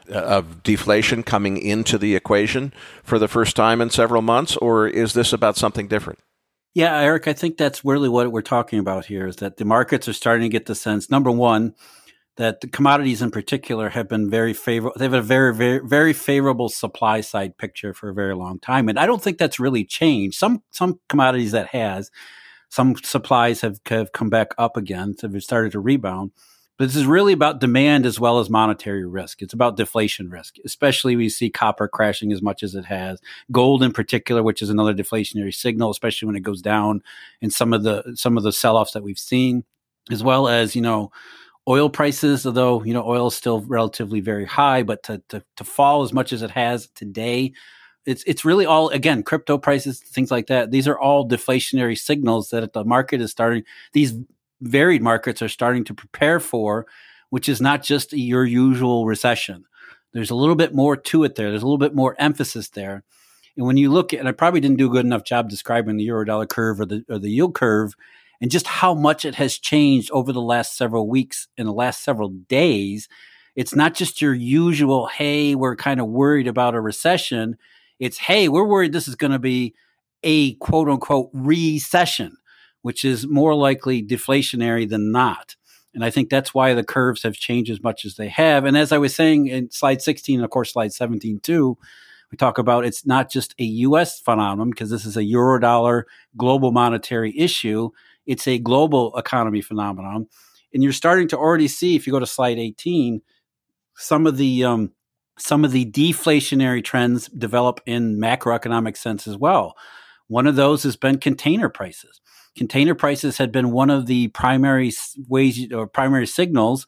of deflation coming into the equation for the first time in several months, or is this about something different? Yeah, Eric, I think that's really what we're talking about here, is that the markets are starting to get the sense, number one, that the commodities in particular have been very favorable. They have a very, very, very favorable supply side picture for a very long time. And I don't think that's really changed. Some some commodities that has, some supplies have, have come back up again, so they've started to rebound. But this is really about demand as well as monetary risk. It's about deflation risk, especially we see copper crashing as much as it has. Gold in particular, which is another deflationary signal, especially when it goes down in some of the some of the sell-offs that we've seen, as well as, you know, oil prices, although, you know, oil is still relatively very high, but to to, to fall as much as it has today, it's it's really all, again, crypto prices, things like that. These are all deflationary signals that the market is starting, these varied markets are starting to prepare for, which is not just your usual recession. There's a little bit more to it there. There's a little bit more emphasis there. And when you look at, and I probably didn't do a good enough job describing the Eurodollar curve or the or the yield curve, and just how much it has changed over the last several weeks and the last several days. It's not just your usual, hey, we're kind of worried about a recession. It's, hey, we're worried this is going to be a quote unquote recession, which is more likely deflationary than not. And I think that's why the curves have changed as much as they have. And as I was saying in slide sixteen, and of course, slide seventeen too, we talk about it's not just a U S phenomenon, because this is a Eurodollar global monetary issue. It's a global economy phenomenon. And you're starting to already see, if you go to slide eighteen, some of the um, some of the deflationary trends develop in macroeconomic sense as well. One of those has been container prices. Container prices had been one of the primary ways or primary signals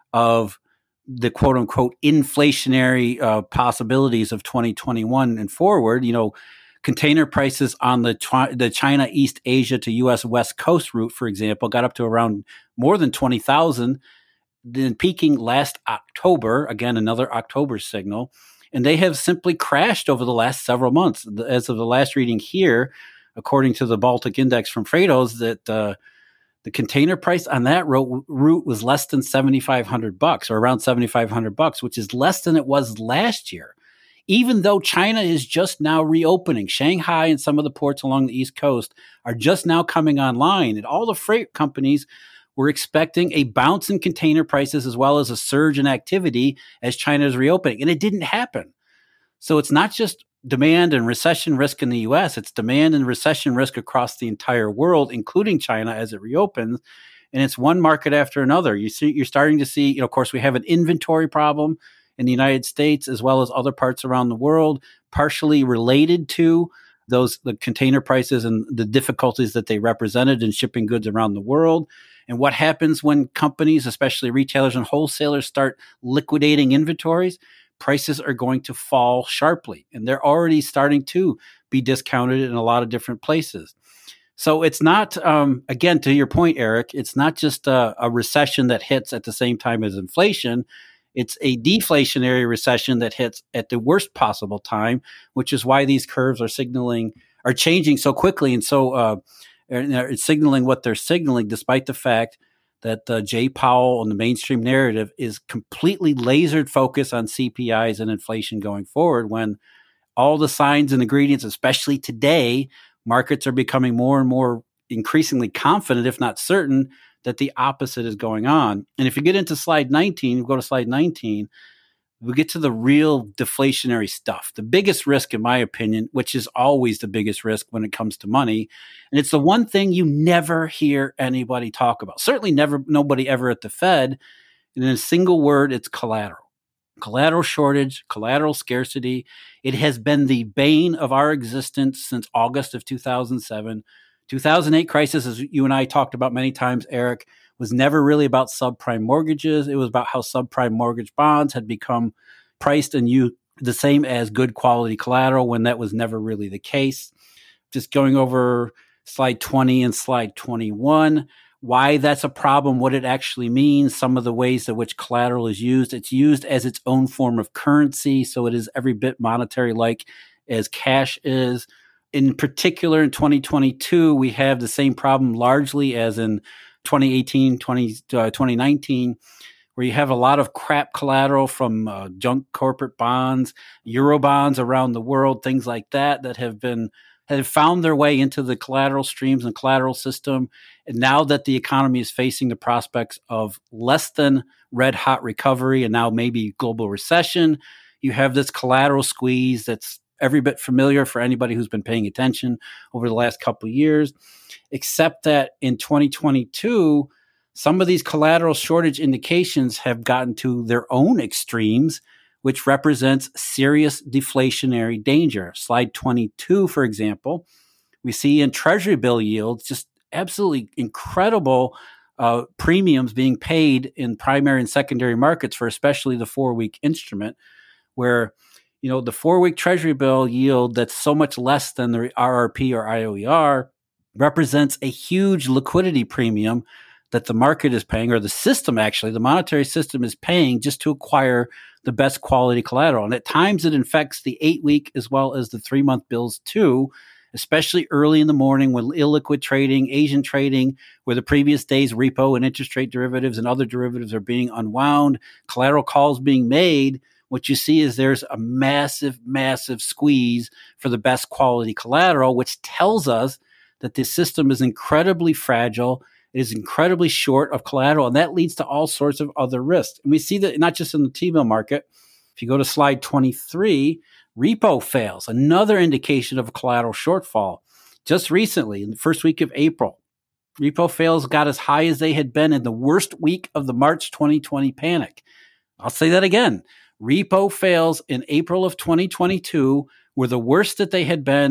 of the quote unquote inflationary uh, possibilities of twenty twenty-one and forward. You know, container prices on the tri- the China East Asia to U S West Coast route, for example, got up to around more than twenty thousand, then peaking last October, again, another October signal. And they have simply crashed over the last several months. As of the last reading here, according to the Baltic Index from Freightos, that uh, the container price on that route, route was less than seventy-five hundred bucks, or around seventy-five hundred bucks, which is less than it was last year. Even though China is just now reopening, Shanghai and some of the ports along the East Coast are just now coming online, and all the freight companies were expecting a bounce in container prices as well as a surge in activity as China is reopening, and it didn't happen. So it's not just demand and recession risk in the U S, it's demand and recession risk across the entire world, including China as it reopens. And it's one market after another. You see, you're starting to see, you know, of course, we have an inventory problem in the United States as well as other parts around the world, partially related to those the container prices and the difficulties that they represented in shipping goods around the world. And what happens when companies, especially retailers and wholesalers, start liquidating inventories? Prices are going to fall sharply, and they're already starting to be discounted in a lot of different places. So it's not, um, again, to your point, Eric, it's not just a, a recession that hits at the same time as inflation. It's a deflationary recession that hits at the worst possible time, which is why these curves are signaling, are changing so quickly and so uh, it's signaling what they're signaling, despite the fact that uh, Jay Powell and the mainstream narrative is completely lasered focused on C P Is and inflation going forward, when all the signs and ingredients, especially today, markets are becoming more and more increasingly confident, if not certain, that the opposite is going on. And if you get into slide nineteen, we go to slide nineteen, we get to the real deflationary stuff. The biggest risk, in my opinion, which is always the biggest risk when it comes to money. And it's the one thing you never hear anybody talk about. Certainly never, nobody ever at the Fed. And in a single word, it's collateral. Collateral shortage, collateral scarcity. It has been the bane of our existence since August of two thousand seven. two thousand eight crisis, as you and I talked about many times, Eric, was never really about subprime mortgages. It was about how subprime mortgage bonds had become priced and used the same as good quality collateral, when that was never really the case. Just going over slide twenty and slide twenty-one, why that's a problem, what it actually means, some of the ways in which collateral is used. It's used as its own form of currency, so it is every bit monetary-like as cash is. In particular, in twenty twenty-two, we have the same problem largely as in twenty eighteen, twenty, uh, twenty nineteen, where you have a lot of crap collateral from uh, junk corporate bonds, Euro bonds around the world, things like that, that have been have found their way into the collateral streams and collateral system. And now that the economy is facing the prospects of less than red hot recovery and now maybe global recession, you have this collateral squeeze that's every bit familiar for anybody who's been paying attention over the last couple of years, except that in twenty twenty-two, some of these collateral shortage indications have gotten to their own extremes, which represents serious deflationary danger. Slide twenty-two, for example, we see in Treasury bill yields just absolutely incredible uh, premiums being paid in primary and secondary markets for especially the four-week instrument, where you know, the four-week Treasury bill yield that's so much less than the R R P or I O E R represents a huge liquidity premium that the market is paying, or the system actually, the monetary system is paying just to acquire the best quality collateral. And at times it infects the eight-week as well as the three-month bills too, especially early in the morning when illiquid trading, Asian trading, where the previous day's repo and interest rate derivatives and other derivatives are being unwound, collateral calls being made. What you see is there's a massive, massive squeeze for the best quality collateral, which tells us that the system is incredibly fragile. It is incredibly short of collateral, and that leads to all sorts of other risks. And we see that not just in the T-bill market. If you go to slide twenty-three, repo fails, another indication of a collateral shortfall. Just recently, in the first week of April, repo fails got as high as they had been in the worst week of the March twenty twenty panic. I'll say that again. Repo fails in April of twenty twenty-two were the worst that they had been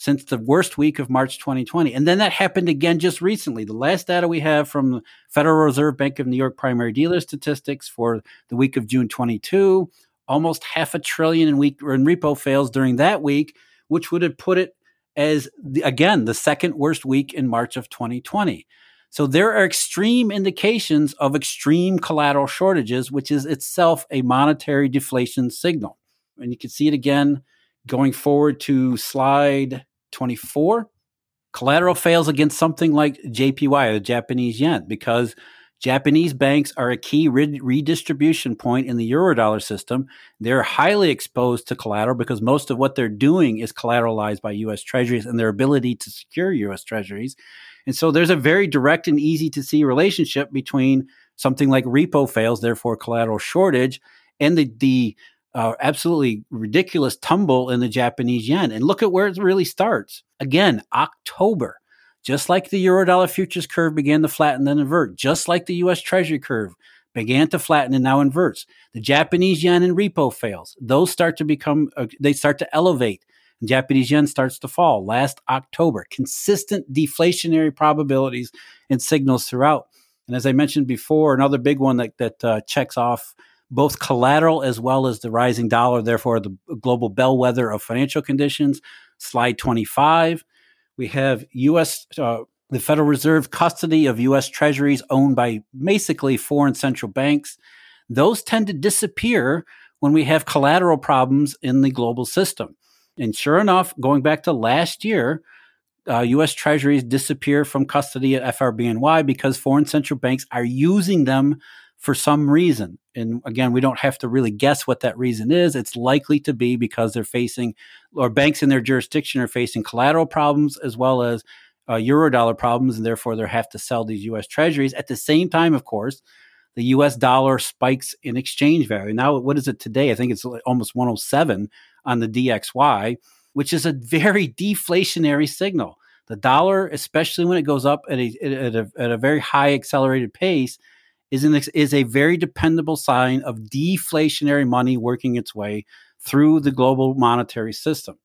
since the worst week of March twenty twenty. And then that happened again just recently. The last data we have from the Federal Reserve Bank of New York primary dealer statistics for the week of June twenty-two, almost half a trillion in week in repo fails during that week, which would have put it as, the, again, the second worst week in March of twenty twenty. So there are extreme indications of extreme collateral shortages, which is itself a monetary deflation signal. And you can see it again going forward to slide twenty-four. Collateral fails against something like J P Y, the Japanese yen, because Japanese banks are a key re- redistribution point in the Eurodollar system. They're highly exposed to collateral because most of what they're doing is collateralized by U S Treasuries and their ability to secure U S Treasuries. And so there's a very direct and easy to see relationship between something like repo fails, therefore collateral shortage, and the, the uh, absolutely ridiculous tumble in the Japanese yen. And look at where it really starts. Again, October. Just like the Eurodollar futures curve began to flatten and invert, just like the U S Treasury curve began to flatten and now inverts. The Japanese yen and repo fails. Those start to become, uh, they start to elevate. And Japanese yen starts to fall last October. Consistent deflationary probabilities and signals throughout. And as I mentioned before, another big one that, that uh, checks off both collateral as well as the rising dollar, therefore the global bellwether of financial conditions, slide twenty-five. We have U S, uh, the Federal Reserve custody of U S Treasuries owned by basically foreign central banks. Those tend to disappear when we have collateral problems in the global system. And sure enough, going back to last year, uh, U S Treasuries disappear from custody at F R B N Y because foreign central banks are using them for some reason. And again, we don't have to really guess what that reason is. It's likely to be because they're facing, or banks in their jurisdiction are facing collateral problems as well as uh, Eurodollar problems, and therefore they have to sell these U S Treasuries. At the same time, of course, the U S dollar spikes in exchange value. Now, what is it today? I think it's almost one oh seven on the D X Y, which is a very deflationary signal. The dollar, especially when it goes up at a, at a, at a very high accelerated pace, is, an, is a very dependable sign of deflationary money working its way through the global monetary system.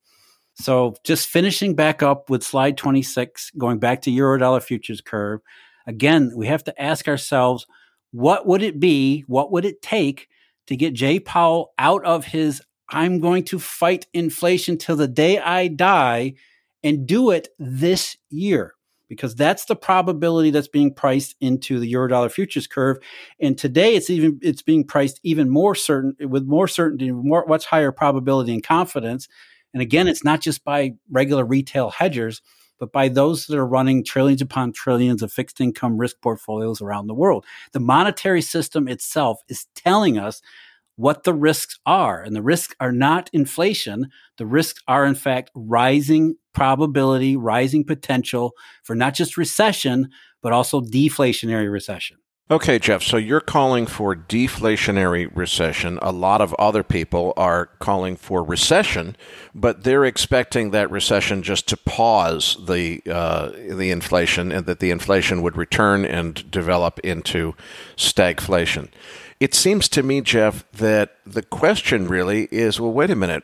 So just finishing back up with slide twenty-six, going back to Eurodollar futures curve, again, we have to ask ourselves, what would it be, what would it take to get Jay Powell out of his I'm going to fight inflation till the day I die and do it this year? Because that's the probability that's being priced into the Eurodollar futures curve. And today it's even it's being priced even more certain, with more certainty, more much higher probability and confidence. And again, it's not just by regular retail hedgers, but by those that are running trillions upon trillions of fixed income risk portfolios around the world. The monetary system itself is telling us what the risks are. And the risks are not inflation. The risks are, in fact, rising probability, rising potential for not just recession, but also deflationary recession. Okay, Jeff, so you're calling for deflationary recession. A lot of other people are calling for recession, but they're expecting that recession just to pause the uh, the inflation, and that the inflation would return and develop into stagflation. It seems to me, Jeff, that the question really is, well, wait a minute.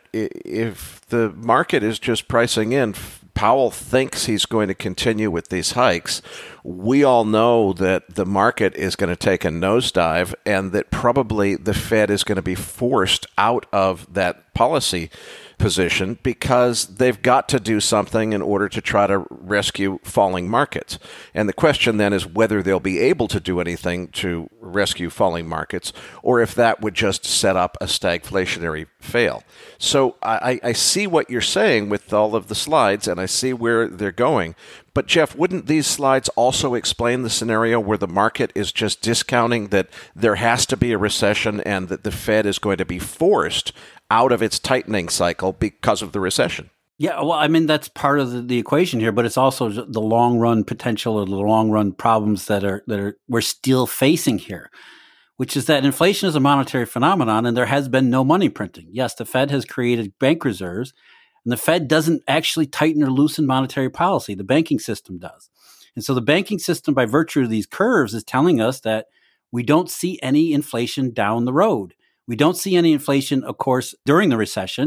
If the market is just pricing in, Powell thinks he's going to continue with these hikes, we all know that the market is going to take a nosedive and that probably the Fed is going to be forced out of that policy position because they've got to do something in order to try to rescue falling markets. And the question then is whether they'll be able to do anything to rescue falling markets, or if that would just set up a stagflationary fail. So I, I see what you're saying with all of the slides, and I see where they're going. But Jeff, wouldn't these slides also explain the scenario where the market is just discounting that there has to be a recession and that the Fed is going to be forced out of its tightening cycle because of the recession? Yeah, well, I mean, that's part of the, the equation here, but it's also the long run potential or the long run problems that are that are we're still facing here, which is that inflation is a monetary phenomenon and there has been no money printing. Yes, the Fed has created bank reserves, and the Fed doesn't actually tighten or loosen monetary policy. The banking system does. And so the banking system, by virtue of these curves, is telling us that we don't see any inflation down the road. We don't see any inflation, of course, during the recession.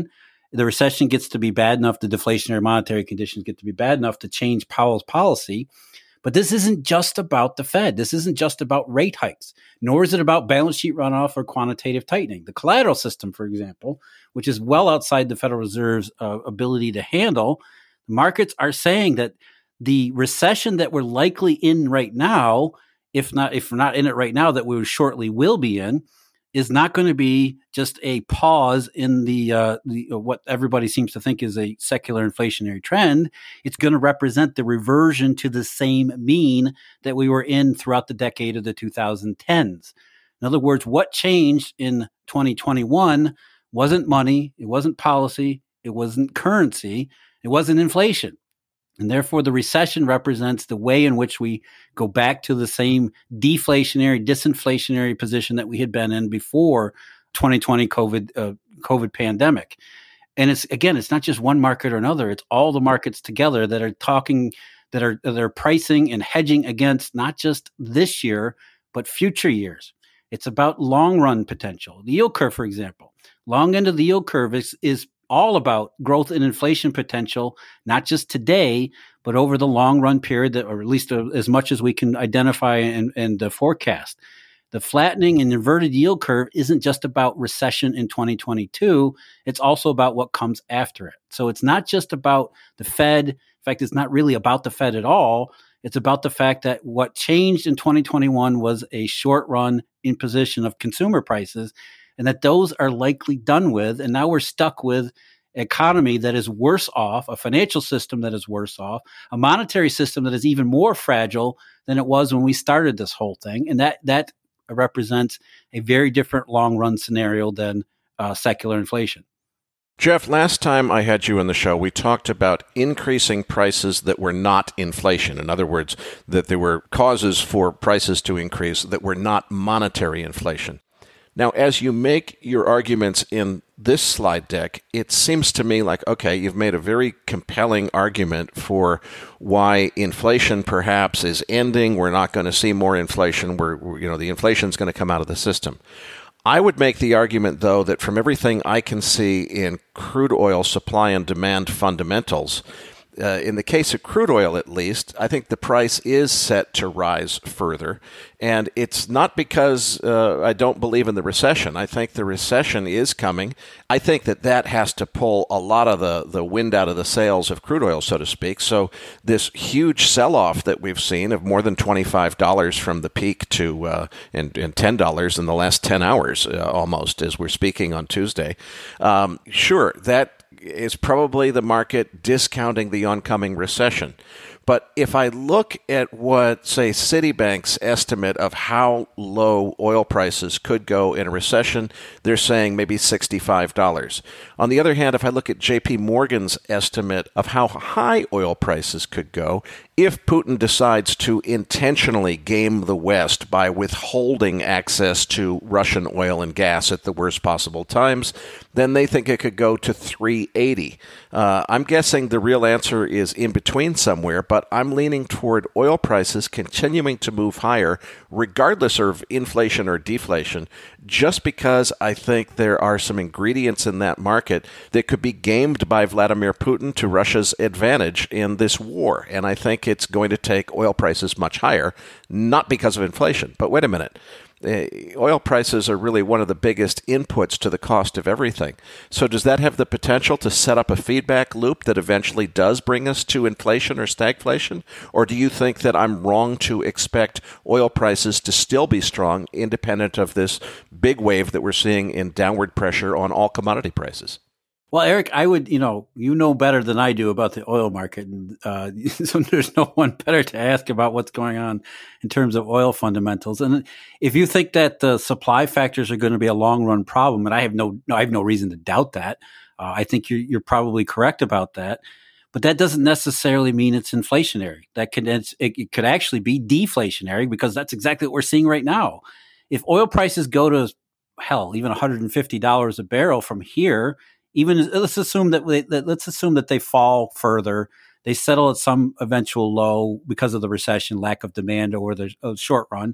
the recession gets to be bad enough, the deflationary monetary conditions get to be bad enough to change Powell's policy. But this isn't just about the Fed. This isn't just about rate hikes, nor is it about balance sheet runoff or quantitative tightening. The collateral system, for example, which is well outside the Federal Reserve's uh, ability to handle, markets are saying that the recession that we're likely in right now, if not if we're not in it right now, that we shortly will be in, is not going to be just a pause in the, uh, the uh, what everybody seems to think is a secular inflationary trend. It's going to represent the reversion to the same mean that we were in throughout the decade of the two thousand tens. In other words, what changed in twenty twenty-one wasn't money, it wasn't policy, it wasn't currency, it wasn't inflation. And therefore, the recession represents the way in which we go back to the same deflationary, disinflationary position that we had been in before twenty twenty COVID uh, COVID pandemic. And it's again, it's not just one market or another; it's all the markets together that are talking, that are that are pricing and hedging against not just this year but future years. It's about long run potential. The yield curve, for example, long end of the yield curve is is all about growth and inflation potential, not just today, but over the long run period, that, or at least uh, as much as we can identify and, and uh, forecast. The flattening and inverted yield curve isn't just about recession in twenty twenty-two. It's also about what comes after it. So it's not just about the Fed. In fact, it's not really about the Fed at all. It's about the fact that what changed in twenty twenty-one was a short run imposition of consumer prices, and that those are likely done with. And now we're stuck with an economy that is worse off, a financial system that is worse off, a monetary system that is even more fragile than it was when we started this whole thing. And that that represents a very different long-run scenario than uh, secular inflation. Jeff, last time I had you on the show, we talked about increasing prices that were not inflation. In other words, that there were causes for prices to increase that were not monetary inflation. Now, as you make your arguments in this slide deck, it seems to me like, okay, you've made a very compelling argument for why inflation perhaps is ending. We're not going to see more inflation. We're, we're you know, the inflation is going to come out of the system. I would make the argument, though, that from everything I can see in crude oil supply and demand fundamentals, Uh, in the case of crude oil, at least, I think the price is set to rise further. And it's not because uh, I don't believe in the recession. I think the recession is coming. I think that that has to pull a lot of the, the wind out of the sails of crude oil, so to speak. So this huge sell-off that we've seen of more than twenty-five dollars from the peak to uh, and, and ten dollars in the last ten hours, uh, almost, as we're speaking on Tuesday. Um, sure, that is probably the market discounting the oncoming recession. But if I look at what, say, Citibank's estimate of how low oil prices could go in a recession, they're saying maybe sixty-five dollars. On the other hand, if I look at J P Morgan's estimate of how high oil prices could go, if Putin decides to intentionally game the West by withholding access to Russian oil and gas at the worst possible times, then they think it could go to three eighty. Uh, I'm guessing the real answer is in between somewhere, but I'm leaning toward oil prices continuing to move higher, regardless of inflation or deflation, just because I think there are some ingredients in that market that could be gamed by Vladimir Putin to Russia's advantage in this war. And I think it's going to take oil prices much higher, not because of inflation. But wait a minute. Uh, oil prices are really one of the biggest inputs to the cost of everything. So does that have the potential to set up a feedback loop that eventually does bring us to inflation or stagflation? Or do you think that I'm wrong to expect oil prices to still be strong, independent of this big wave that we're seeing in downward pressure on all commodity prices? Well, Eric, I would, you know, you know better than I do about the oil market. And uh, so there's no one better to ask about what's going on in terms of oil fundamentals. And if you think that the supply factors are going to be a long run problem, and I have no, I have no reason to doubt that, uh, I think you're, you're probably correct about that. But that doesn't necessarily mean it's inflationary. That could, it, it could actually be deflationary, because that's exactly what we're seeing right now. If oil prices go to, hell, even one hundred fifty dollars a barrel from here, even let's assume that, they, that let's assume that they fall further, they settle at some eventual low because of the recession, lack of demand, or the uh, short run.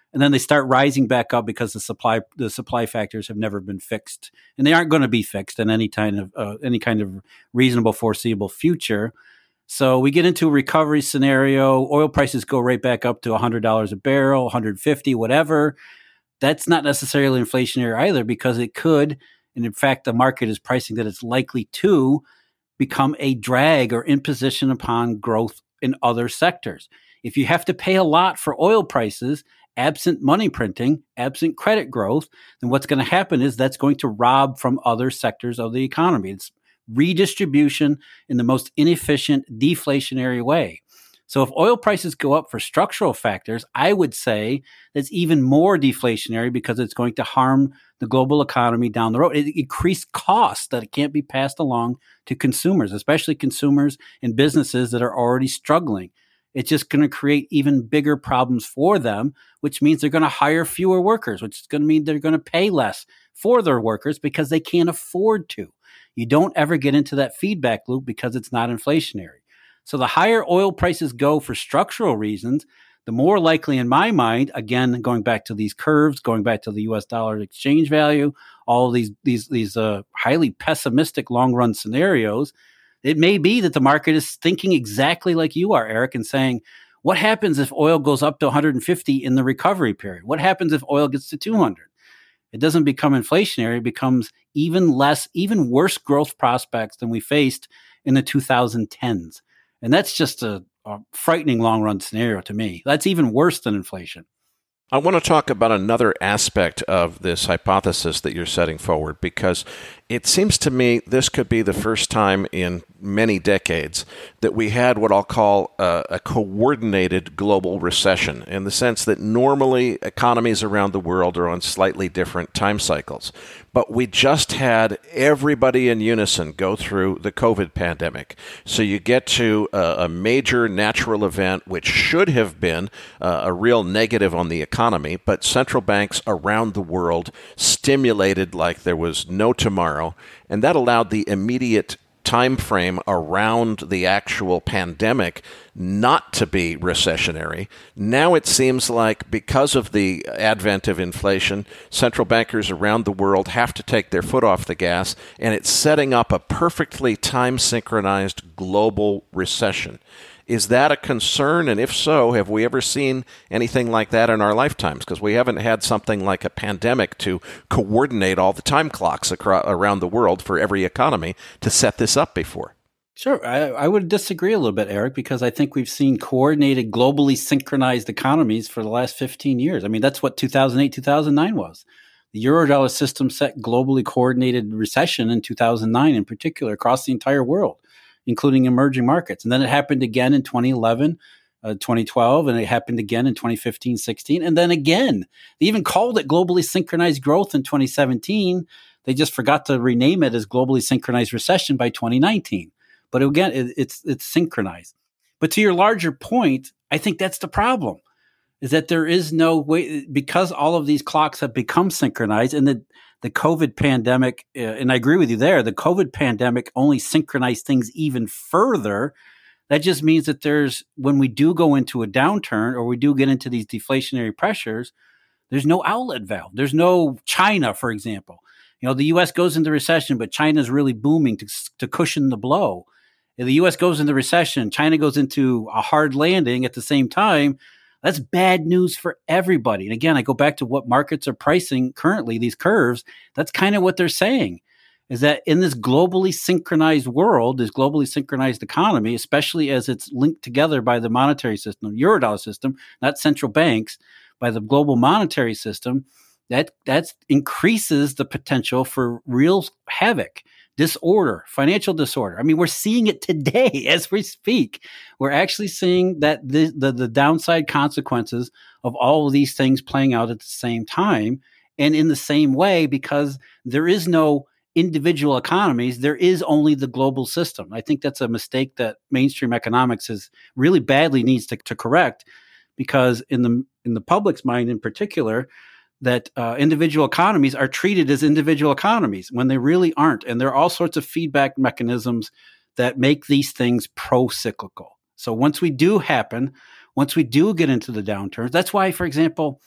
and then they start rising back up because the supply the supply factors have never been fixed, and they aren't going to be fixed in any kind of uh, any kind of reasonable foreseeable future. So we get into a recovery scenario. Oil prices go right back up to one hundred dollars a barrel, one hundred fifty, whatever. That's not necessarily inflationary either, because it could, and in fact, the market is pricing that it's likely to become a drag or imposition upon growth in other sectors. If you have to pay a lot for oil prices, absent money printing, absent credit growth, then what's going to happen is that's going to rob from other sectors of the economy. It's redistribution in the most inefficient, deflationary way. So if oil prices go up for structural factors, I would say that's even more deflationary because it's going to harm the global economy down the road. It increased costs that it can't be passed along to consumers, especially consumers and businesses that are already struggling. It's just going to create even bigger problems for them, which means they're going to hire fewer workers, which is going to mean they're going to pay less for their workers because they can't afford to. You don't ever get into that feedback loop because it's not inflationary. So the higher oil prices go for structural reasons, the more likely in my mind, again, going back to these curves, going back to the U S dollar exchange value, all of these these these uh, highly pessimistic long-run scenarios, it may be that the market is thinking exactly like you are, Eric, and saying, what happens if oil goes up to one hundred fifty in the recovery period? What happens if oil gets to two hundred? It doesn't become inflationary. It becomes even less, even worse growth prospects than we faced in the two thousand tens. And that's just a, a frightening long-run scenario to me. That's even worse than inflation. I want to talk about another aspect of this hypothesis that you're setting forward, because it seems to me this could be the first time in many decades that we had what I'll call a, a coordinated global recession, in the sense that normally economies around the world are on slightly different time cycles. But we just had everybody in unison go through the COVID pandemic. So you get to a, a major natural event, which should have been uh, a real negative on the economy, but central banks around the world stimulated like there was no tomorrow, and that allowed the immediate time frame around the actual pandemic not to be recessionary. Now it seems like because of the advent of inflation, central bankers around the world have to take their foot off the gas, and it's setting up a perfectly time-synchronized global recession. Is that a concern? And if so, have we ever seen anything like that in our lifetimes? Because we haven't had something like a pandemic to coordinate all the time clocks across, around the world for every economy to set this up before. Sure. I, I would disagree a little bit, Eric, because I think we've seen coordinated, globally synchronized economies for the last fifteen years. I mean, that's what two thousand eight, two thousand nine was. The Eurodollar system set globally coordinated recession in two thousand nine, in particular, across the entire world, including emerging markets. And then it happened again in twenty eleven, uh, twenty twelve, and it happened again in twenty fifteen, sixteen, and then again. They even called it globally synchronized growth in twenty seventeen. They just forgot to rename it as globally synchronized recession by twenty nineteen. But again, it, it's it's synchronized. But to your larger point, I think that's the problem, is that there is no way, because all of these clocks have become synchronized, and the The COVID pandemic, uh, and I agree with you there, the COVID pandemic only synchronized things even further. That just means that there's, when we do go into a downturn or we do get into these deflationary pressures, there's no outlet valve. There's no China, for example. You know, the U S goes into recession, but China's really booming to, to cushion the blow. If the U S goes into recession, China goes into a hard landing at the same time. That's bad news for everybody. And again, I go back to what markets are pricing currently, these curves. That's kind of what they're saying, is that in this globally synchronized world, this globally synchronized economy, especially as it's linked together by the monetary system, Eurodollar system, not central banks, by the global monetary system, that that increases the potential for real havoc, disorder, financial disorder. I mean, we're seeing it today as we speak. We're actually seeing that the, the, the downside consequences of all of these things playing out at the same time and in the same way, because there is no individual economies. There is only the global system. I think that's a mistake that mainstream economics is really badly needs to, to correct, because in the in the public's mind in particular, that uh, individual economies are treated as individual economies when they really aren't. And there are all sorts of feedback mechanisms that make these things pro-cyclical. So once we do happen, once we do get into the downturns, that's why, for example,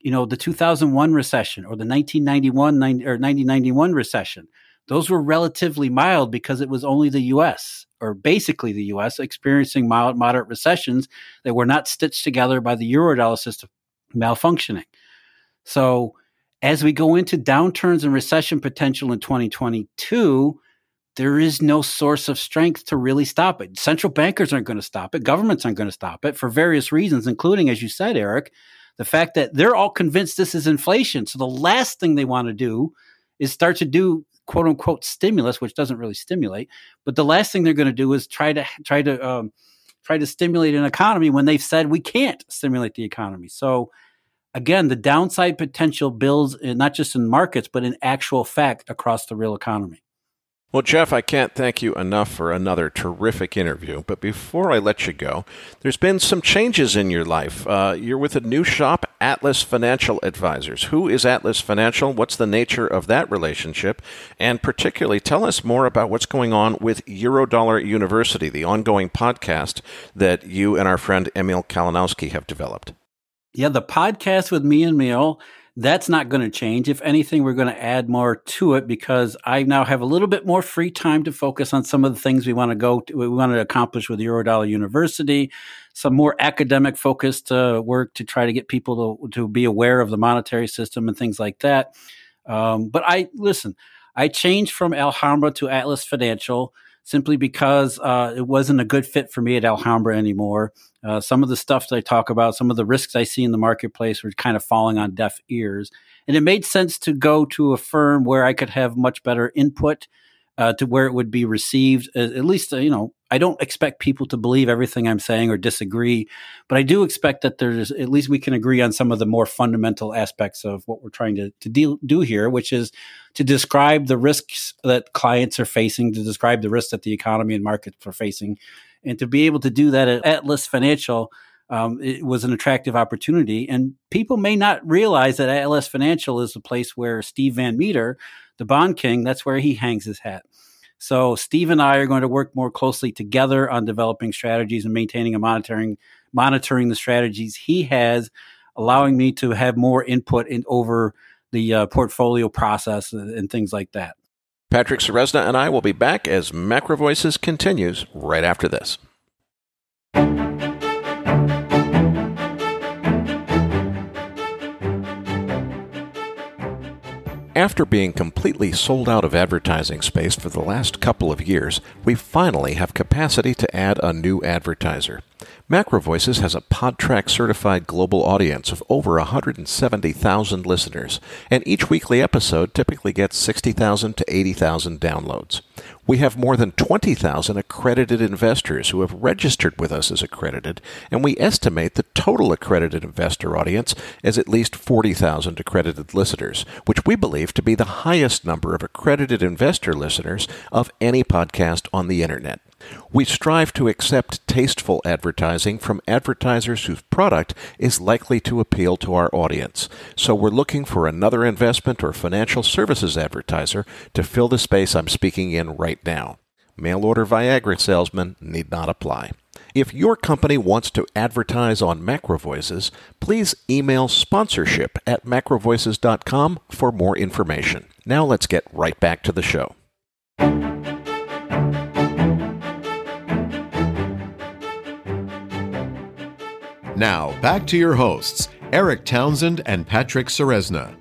you know, the two thousand one recession or the nineteen ninety-one or nineteen ninety-one recession. Those were relatively mild because it was only the U S or basically the U S experiencing mild, moderate recessions that were not stitched together by the Eurodollar system malfunctioning. So as we go into downturns and recession potential in twenty twenty-two, there is no source of strength to really stop it. Central bankers aren't going to stop it. Governments aren't going to stop it for various reasons, including, as you said, Eric, the fact that they're all convinced this is inflation. So the last thing they want to do is start to do quote unquote stimulus, which doesn't really stimulate. But the last thing they're going to do is try to try to um, try to stimulate an economy when they've said we can't stimulate the economy. So again, the downside potential builds in, not just in markets, but in actual fact across the real economy. Well, Jeff, I can't thank you enough for another terrific interview. But before I let you go, there's been some changes in your life. Uh, you're with a new shop, Atlas Financial Advisors. Who is Atlas Financial? What's the nature of that relationship? And particularly, tell us more about what's going on with Eurodollar University, the ongoing podcast that you and our friend Emil Kalinowski have developed. Yeah, the podcast with me and Emil, that's not going to change. If anything, we're going to add more to it because I now have a little bit more free time to focus on some of the things we want to go to, we want to accomplish with Eurodollar University, some more academic focused uh, work to try to get people to, to be aware of the monetary system and things like that. Um, but I, listen, I changed from Alhambra to Atlas Financial simply because uh, it wasn't a good fit for me at Alhambra anymore. Uh, some of the stuff that I talk about, some of the risks I see in the marketplace were kind of falling on deaf ears. And it made sense to go to a firm where I could have much better input uh, to where it would be received. At least, uh, you know, I don't expect people to believe everything I'm saying or disagree, but I do expect that there's, at least we can agree on some of the more fundamental aspects of what we're trying to, to deal, do here, which is to describe the risks that clients are facing, to describe the risks that the economy and markets are facing. And to be able to do that at Atlas Financial, um, it was an attractive opportunity. And people may not realize that Atlas Financial is the place where Steve Van Meter, the bond king, that's where he hangs his hat. So Steve and I are going to work more closely together on developing strategies and maintaining and monitoring, monitoring the strategies he has, allowing me to have more input in over the uh, portfolio process and, and things like that. Patrick Ceresna and I will be back as Macro Voices continues right after this. After being completely sold out of advertising space for the last couple of years, we finally have capacity to add a new advertiser. Macro Voices has a PodTrack certified global audience of over one hundred seventy thousand listeners, and each weekly episode typically gets sixty thousand to eighty thousand downloads. We have more than twenty thousand accredited investors who have registered with us as accredited, and we estimate the total accredited investor audience as at least forty thousand accredited listeners, which we believe to be the highest number of accredited investor listeners of any podcast on the internet. We strive to accept tasteful advertising from advertisers whose product is likely to appeal to our audience. So we're looking for another investment or financial services advertiser to fill the space I'm speaking in right now. Mail order Viagra salesmen need not apply. If your company wants to advertise on Macro Voices, please email sponsorship at macro voices dot com for more information. Now let's get right back to the show. Now, back to your hosts, Eric Townsend and Patrick Ceresna.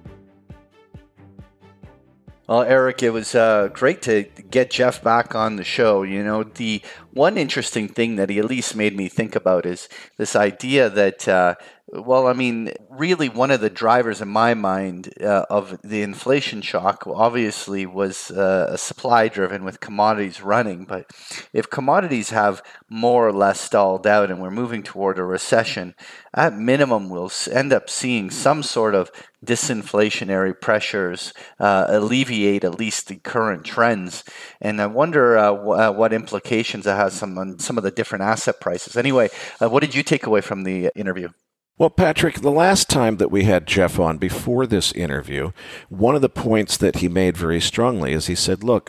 Well, Eric, it was uh, great to get Jeff back on the show. You know, the one interesting thing that he at least made me think about is this idea that, uh, well, I mean, really one of the drivers in my mind uh, of the inflation shock obviously was uh, a supply driven with commodities running. But if commodities have more or less stalled out and we're moving toward a recession, at minimum, we'll end up seeing some sort of disinflationary pressures uh, alleviate at least the current trends. And I wonder uh, w- uh, what implications it has some, on some of the different asset prices. Anyway, uh, what did you take away from the interview? Well, Patrick, the last time that we had Jeff on before this interview, one of the points that he made very strongly is he said, look,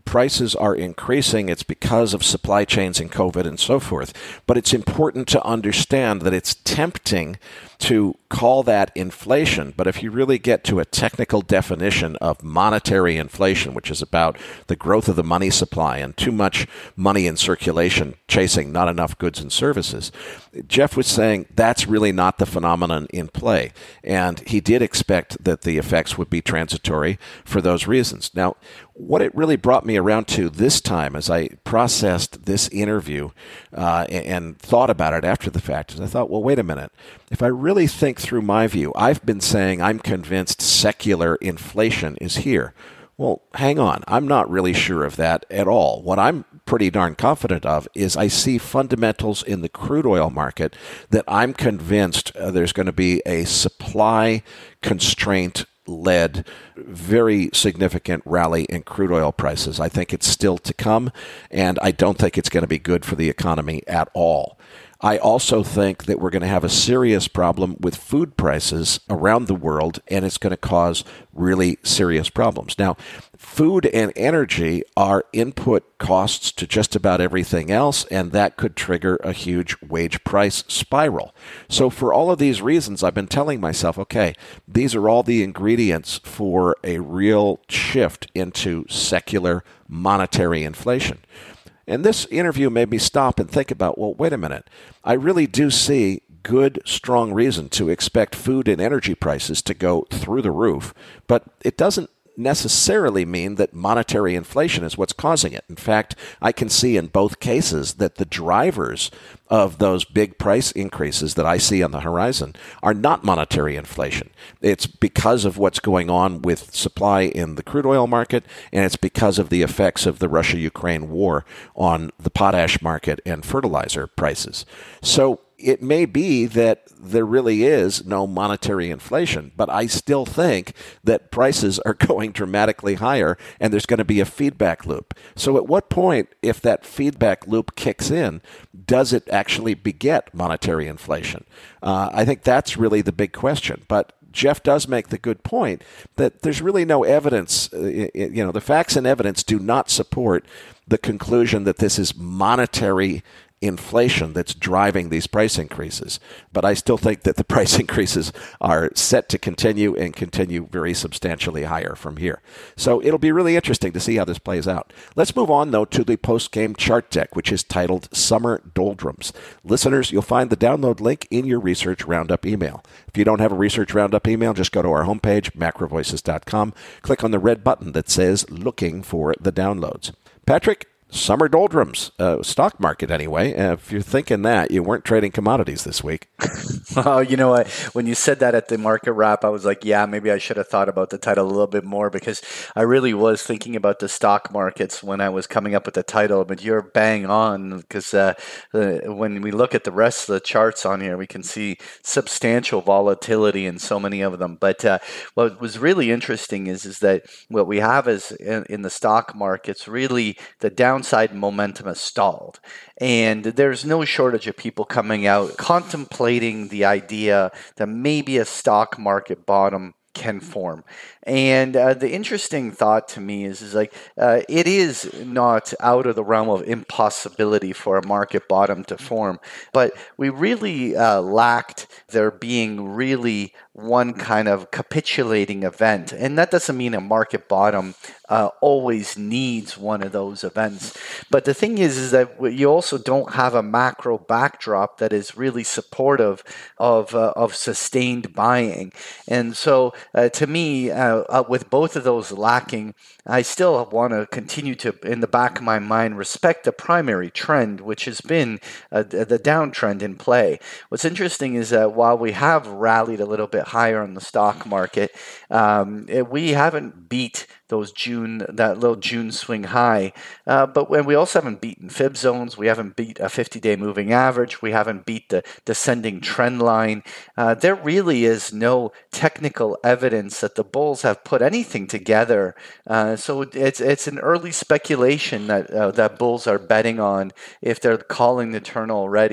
prices are increasing, it's because of supply chains and COVID and so forth. But it's important to understand that it's tempting to call that inflation. But if you really get to a technical definition of monetary inflation, which is about the growth of the money supply and too much money in circulation chasing not enough goods and services, Jeff was saying that's really not the phenomenon in play. And he did expect that the effects would be transitory for those reasons. Now, what it really brought me around to this time as I processed this interview uh, and, and thought about it after the fact is I thought, well, wait a minute. If I really think through my view, I've been saying I'm convinced secular inflation is here. Well, hang on. I'm not really sure of that at all. What I'm pretty darn confident of is I see fundamentals in the crude oil market that I'm convinced uh, there's going to be a supply constraint led very significant rally in crude oil prices. I think it's still to come, and I don't think it's going to be good for the economy at all. I also think that we're going to have a serious problem with food prices around the world, and it's going to cause really serious problems. Now, food and energy are input costs to just about everything else, and that could trigger a huge wage price spiral. So for all of these reasons, I've been telling myself, okay, these are all the ingredients for a real shift into secular monetary inflation. And this interview made me stop and think about, well, wait a minute. I really do see good, strong reason to expect food and energy prices to go through the roof, but it doesn't necessarily mean that monetary inflation is what's causing it. In fact, I can see in both cases that the drivers of those big price increases that I see on the horizon are not monetary inflation. It's because of what's going on with supply in the crude oil market, and it's because of the effects of the Russia-Ukraine war on the potash market and fertilizer prices. So it may be that there really is no monetary inflation, but I still think that prices are going dramatically higher and there's going to be a feedback loop. So at what point, if that feedback loop kicks in, does it actually beget monetary inflation? Uh, I think that's really the big question. But Jeff does make the good point that there's really no evidence, uh, you know, the facts and evidence do not support the conclusion that this is monetary inflation that's driving these price increases. But I still think that the price increases are set to continue and continue very substantially higher from here. So it'll be really interesting to see how this plays out. Let's move on, though, to the post-game chart deck, which is titled Summer Doldrums. Listeners, you'll find the download link in your Research Roundup email. If you don't have a Research Roundup email, just go to our homepage, macro voices dot com, click on the red button that says Looking for the Downloads. Patrick, summer doldrums, uh, stock market anyway. Uh, if you're thinking that, you weren't trading commodities this week. Well, you know what? When you said that at the market wrap, I was like, yeah, maybe I should have thought about the title a little bit more, because I really was thinking about the stock markets when I was coming up with the title. But you're bang on, because uh, uh, when we look at the rest of the charts on here, we can see substantial volatility in so many of them. But uh, what was really interesting is, is that what we have is in, in the stock markets, really the downside momentum has stalled. And there's no shortage of people coming out contemplating the idea that maybe a stock market bottom can form. And uh, the interesting thought to me is, is like, uh, it is not out of the realm of impossibility for a market bottom to form, but we really uh, lacked there being really one kind of capitulating event. And that doesn't mean a market bottom uh, always needs one of those events. But the thing is, is that you also don't have a macro backdrop that is really supportive of, uh, of sustained buying. And so uh, to me, uh, Uh, with both of those lacking, I still want to continue to, in the back of my mind, respect the primary trend, which has been uh, the downtrend in play. What's interesting is that while we have rallied a little bit higher in the stock market, um, it, we haven't beat those June, that little June swing high. Uh, but when we also haven't beaten fib zones, we haven't beat a fifty-day moving average, we haven't beat the descending trend line. Uh, there really is no technical evidence that the bulls have put anything together. Uh, so it's it's an early speculation that uh, that bulls are betting on if they're calling the turn already.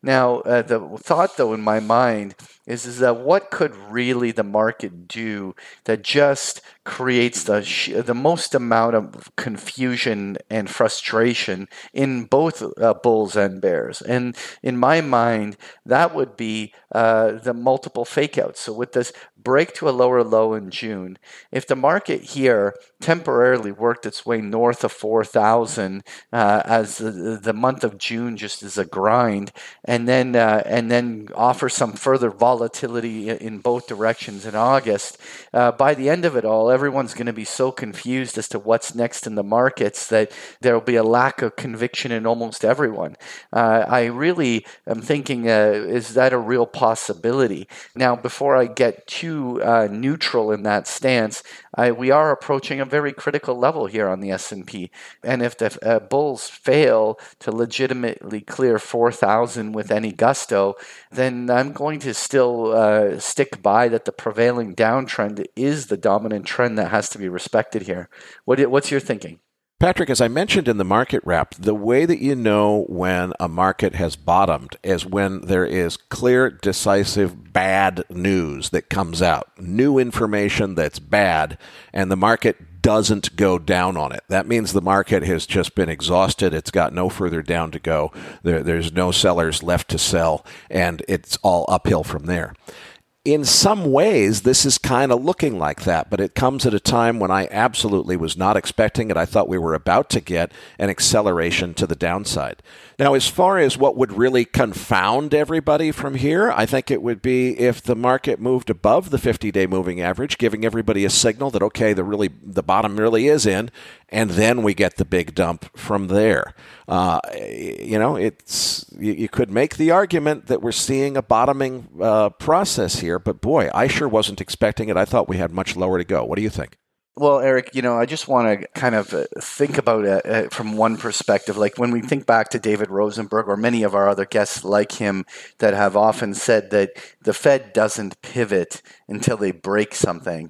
Now, uh, the thought, though, in my mind is, is that what could really the market do that just creates the sh- the most amount of confusion and frustration in both uh, bulls and bears? And in my mind, that would be uh, the multiple fakeouts. So with this break to a lower low in June, if the market here temporarily worked its way north of four thousand uh, as the, the month of June just is a grind, and then uh, and then offer some further volatility in both directions in August, uh, by the end of it all, everyone's going to be so confused as to what's next in the markets that there will be a lack of conviction in almost everyone. Uh, I really am thinking, uh, is that a real possibility? Now, before I get too uh, neutral in that stance, I, we are approaching a very critical level here on the S and P. And if the uh, bulls fail to legitimately clear four thousand with any gusto, then I'm going to still uh, stick by that the prevailing downtrend is the dominant trend that has to be respected here. What, what's your thinking? Patrick, as I mentioned in the market wrap, the way that you know when a market has bottomed is when there is clear, decisive, bad news that comes out, new information that's bad, and the market doesn't go down on it. That means the market has just been exhausted. It's got no further down to go. There, there's no sellers left to sell, and it's all uphill from there. In some ways, this is kind of looking like that, but it comes at a time when I absolutely was not expecting it. I thought we were about to get an acceleration to the downside. Now, as far as what would really confound everybody from here, I think it would be if the market moved above the fifty-day moving average, giving everybody a signal that, okay, the really the bottom really is in, and then we get the big dump from there. Uh, you know, it's you, you could make the argument that we're seeing a bottoming uh, process here, but boy, I sure wasn't expecting it. I thought we had much lower to go. What do you think? Well, Eric, you know, I just want to kind of uh, think about it uh, from one perspective. Like when we think back to David Rosenberg or many of our other guests like him that have often said that the Fed doesn't pivot until they break something.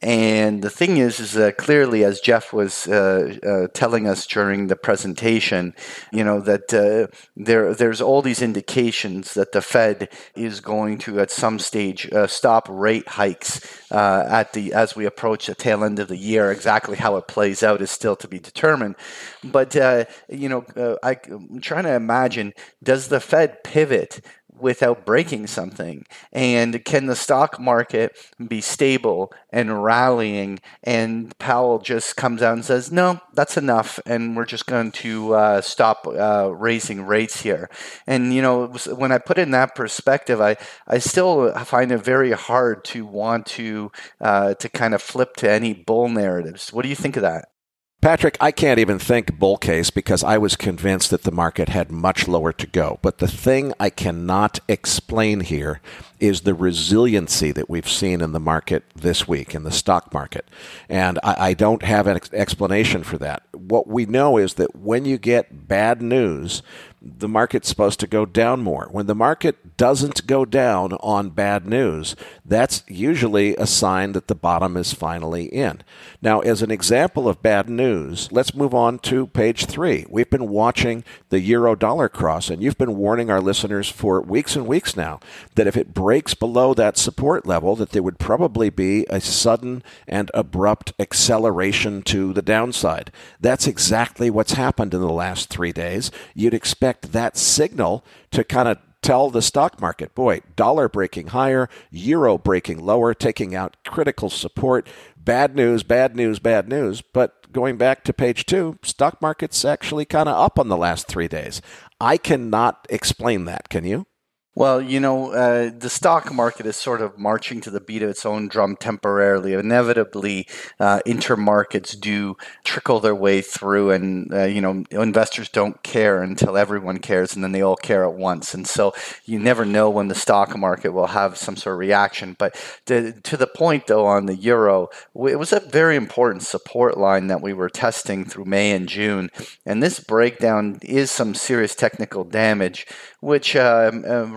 And the thing is, is that clearly, as Jeff was uh, uh, telling us during the presentation, you know, that uh, there there's all these indications that the Fed is going to, at some stage, uh, stop rate hikes uh, at the as we approach the tail end of the year. Exactly how it plays out is still to be determined. But uh, you know, uh, I, I'm trying to imagine: does the Fed pivot without breaking something? And can the stock market be stable and rallying, and Powell just comes out and says, no, that's enough, and we're just going to uh, stop uh, raising rates here? And, you know, when I put it in that perspective, I, I still find it very hard to want to uh, to kind of flip to any bull narratives. What do you think of that? Patrick, I can't even think bull case because I was convinced that the market had much lower to go. But the thing I cannot explain here is the resiliency that we've seen in the market this week, in the stock market. And I, I don't have an ex- explanation for that. What we know is that when you get bad news, the market's supposed to go down more. When the market doesn't go down on bad news, that's usually a sign that the bottom is finally in. Now, as an example of bad news, let's move on to page three. We've been watching the euro-dollar cross, and you've been warning our listeners for weeks and weeks now that if it breaks below that support level, that there would probably be a sudden and abrupt acceleration to the downside. That's exactly what's happened in the last three days. You'd expect that signal to kind of tell the stock market, boy, dollar breaking higher, euro breaking lower, taking out critical support. Bad news, bad news, bad news. But going back to page two, stock market's actually kind of up on the last three days. I cannot explain that. Can you? Well, you know, uh, the stock market is sort of marching to the beat of its own drum temporarily. Inevitably, uh, intermarkets do trickle their way through, and, uh, you know, investors don't care until everyone cares, and then they all care at once. And so you never know when the stock market will have some sort of reaction. But to, to the point, though, on the euro, it was a very important support line that we were testing through May and June. And this breakdown is some serious technical damage, which uh, uh,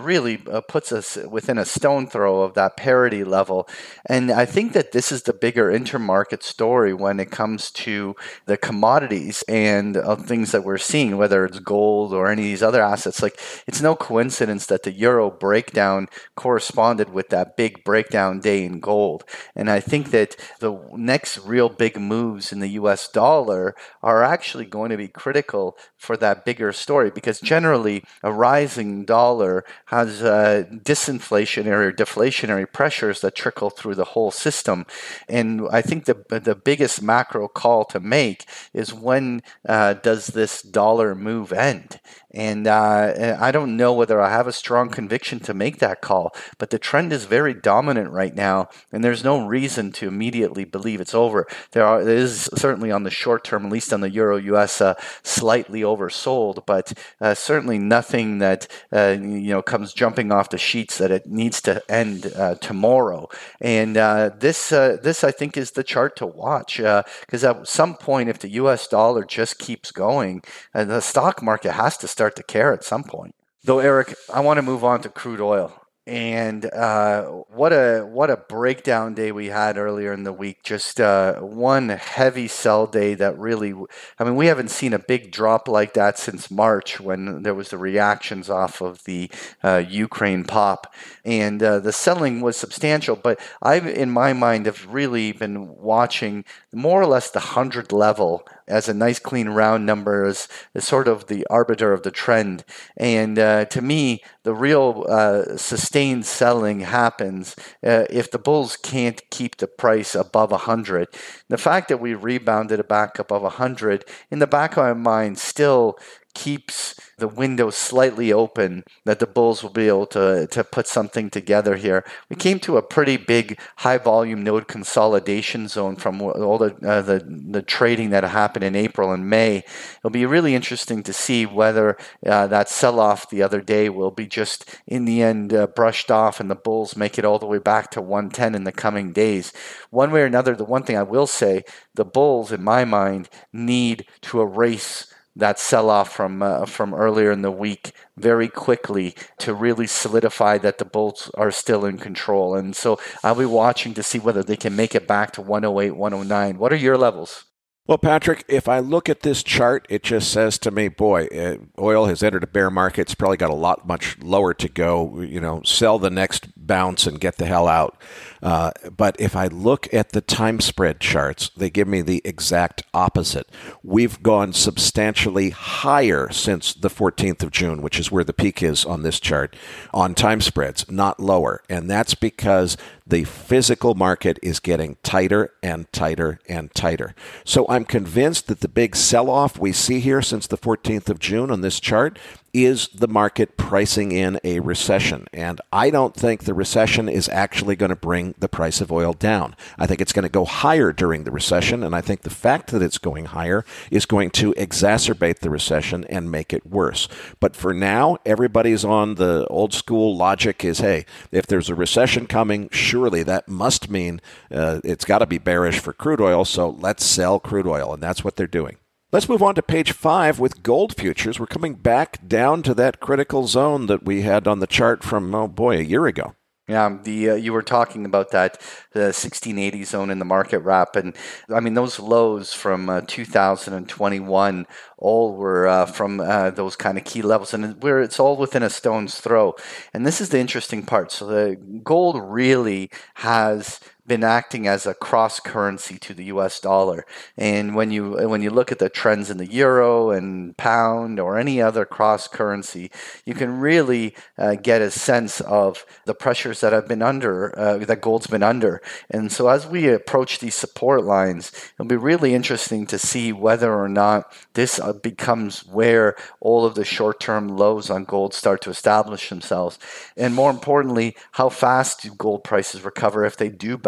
really uh, puts us within a stone throw of that parity level. And I think that this is the bigger intermarket story when it comes to the commodities and uh, things that we're seeing, whether it's gold or any of these other assets. Like, it's no coincidence that the euro breakdown corresponded with that big breakdown day in gold. And I think that the next real big moves in the U S dollar are actually going to be critical for that bigger story, because generally a rising dollar has uh, disinflationary or deflationary pressures that trickle through the whole system. And I think the the biggest macro call to make is, when uh, does this dollar move end? And uh, I don't know whether I have a strong conviction to make that call, but the trend is very dominant right now, and there's no reason to immediately believe it's over. There are, there is certainly on the short term, at least on the euro U S, uh, slightly oversold, but uh, certainly nothing that uh, you know comes jumping off the sheets that it needs to end uh, tomorrow. And uh, this uh, this I think is the chart to watch, because uh, at some point, if the U S dollar just keeps going, uh, the stock market has to start to care at some point. Though, Eric, I want to move on to crude oil. And uh, what a what a breakdown day we had earlier in the week. Just uh, one heavy sell day that really, I mean, we haven't seen a big drop like that since March, when there was the reactions off of the uh, Ukraine pop. And uh, the selling was substantial. But I, in my mind, have really been watching more or less the one hundred level as a nice clean round number, as, as sort of the arbiter of the trend. And uh, to me, the real uh, sustained selling happens uh, if the bulls can't keep the price above one hundred. The fact that we rebounded it back above one hundred, in the back of my mind, still keeps the window slightly open that the bulls will be able to, to put something together here. We came to a pretty big high volume node consolidation zone from all the, uh, the the trading that happened in April and May. It'll be really interesting to see whether uh, that sell-off the other day will be just in the end uh, brushed off and the bulls make it all the way back to one ten in the coming days. One way or another, the one thing I will say, the bulls, in my mind, need to erase that sell-off from uh, from earlier in the week very quickly to really solidify that the bulls are still in control. And so I'll be watching to see whether they can make it back to one oh eight, one oh nine. What are your levels? Well, Patrick, if I look at this chart, it just says to me, boy, uh, oil has entered a bear market. It's probably got a lot much lower to go. You know, sell the next bounce and get the hell out. Uh, but if I look at the time spread charts, they give me the exact opposite. We've gone substantially higher since the fourteenth of June, which is where the peak is on this chart, on time spreads, not lower. And that's because the physical market is getting tighter and tighter and tighter. So I'm convinced that the big sell-off we see here since the fourteenth of June on this chart is the market pricing in a recession. And I don't think the recession is actually going to bring the price of oil down. I think it's going to go higher during the recession, and I think the fact that it's going higher is going to exacerbate the recession and make it worse. But for now, everybody's on the old school logic is, hey, if there's a recession coming, surely that must mean uh, it's got to be bearish for crude oil, so let's sell crude oil, and that's what they're doing. Let's move on to page five with gold futures. We're coming back down to that critical zone that we had on the chart from, oh boy, a year ago. Yeah, the uh, you were talking about that the sixteen eighty zone in the market wrap, and I mean those lows from uh, two thousand twenty-one all were uh, from uh, those kind of key levels, and where it's all within a stone's throw. And this is the interesting part. So the gold really has been acting as a cross currency to the U S dollar. And when you when you look at the trends in the euro and pound or any other cross currency, you can really uh, get a sense of the pressures that have been under, uh, that gold's been under. And so as we approach these support lines, it'll be really interesting to see whether or not this uh, becomes where all of the short-term lows on gold start to establish themselves. And more importantly, how fast do gold prices recover if they do bounce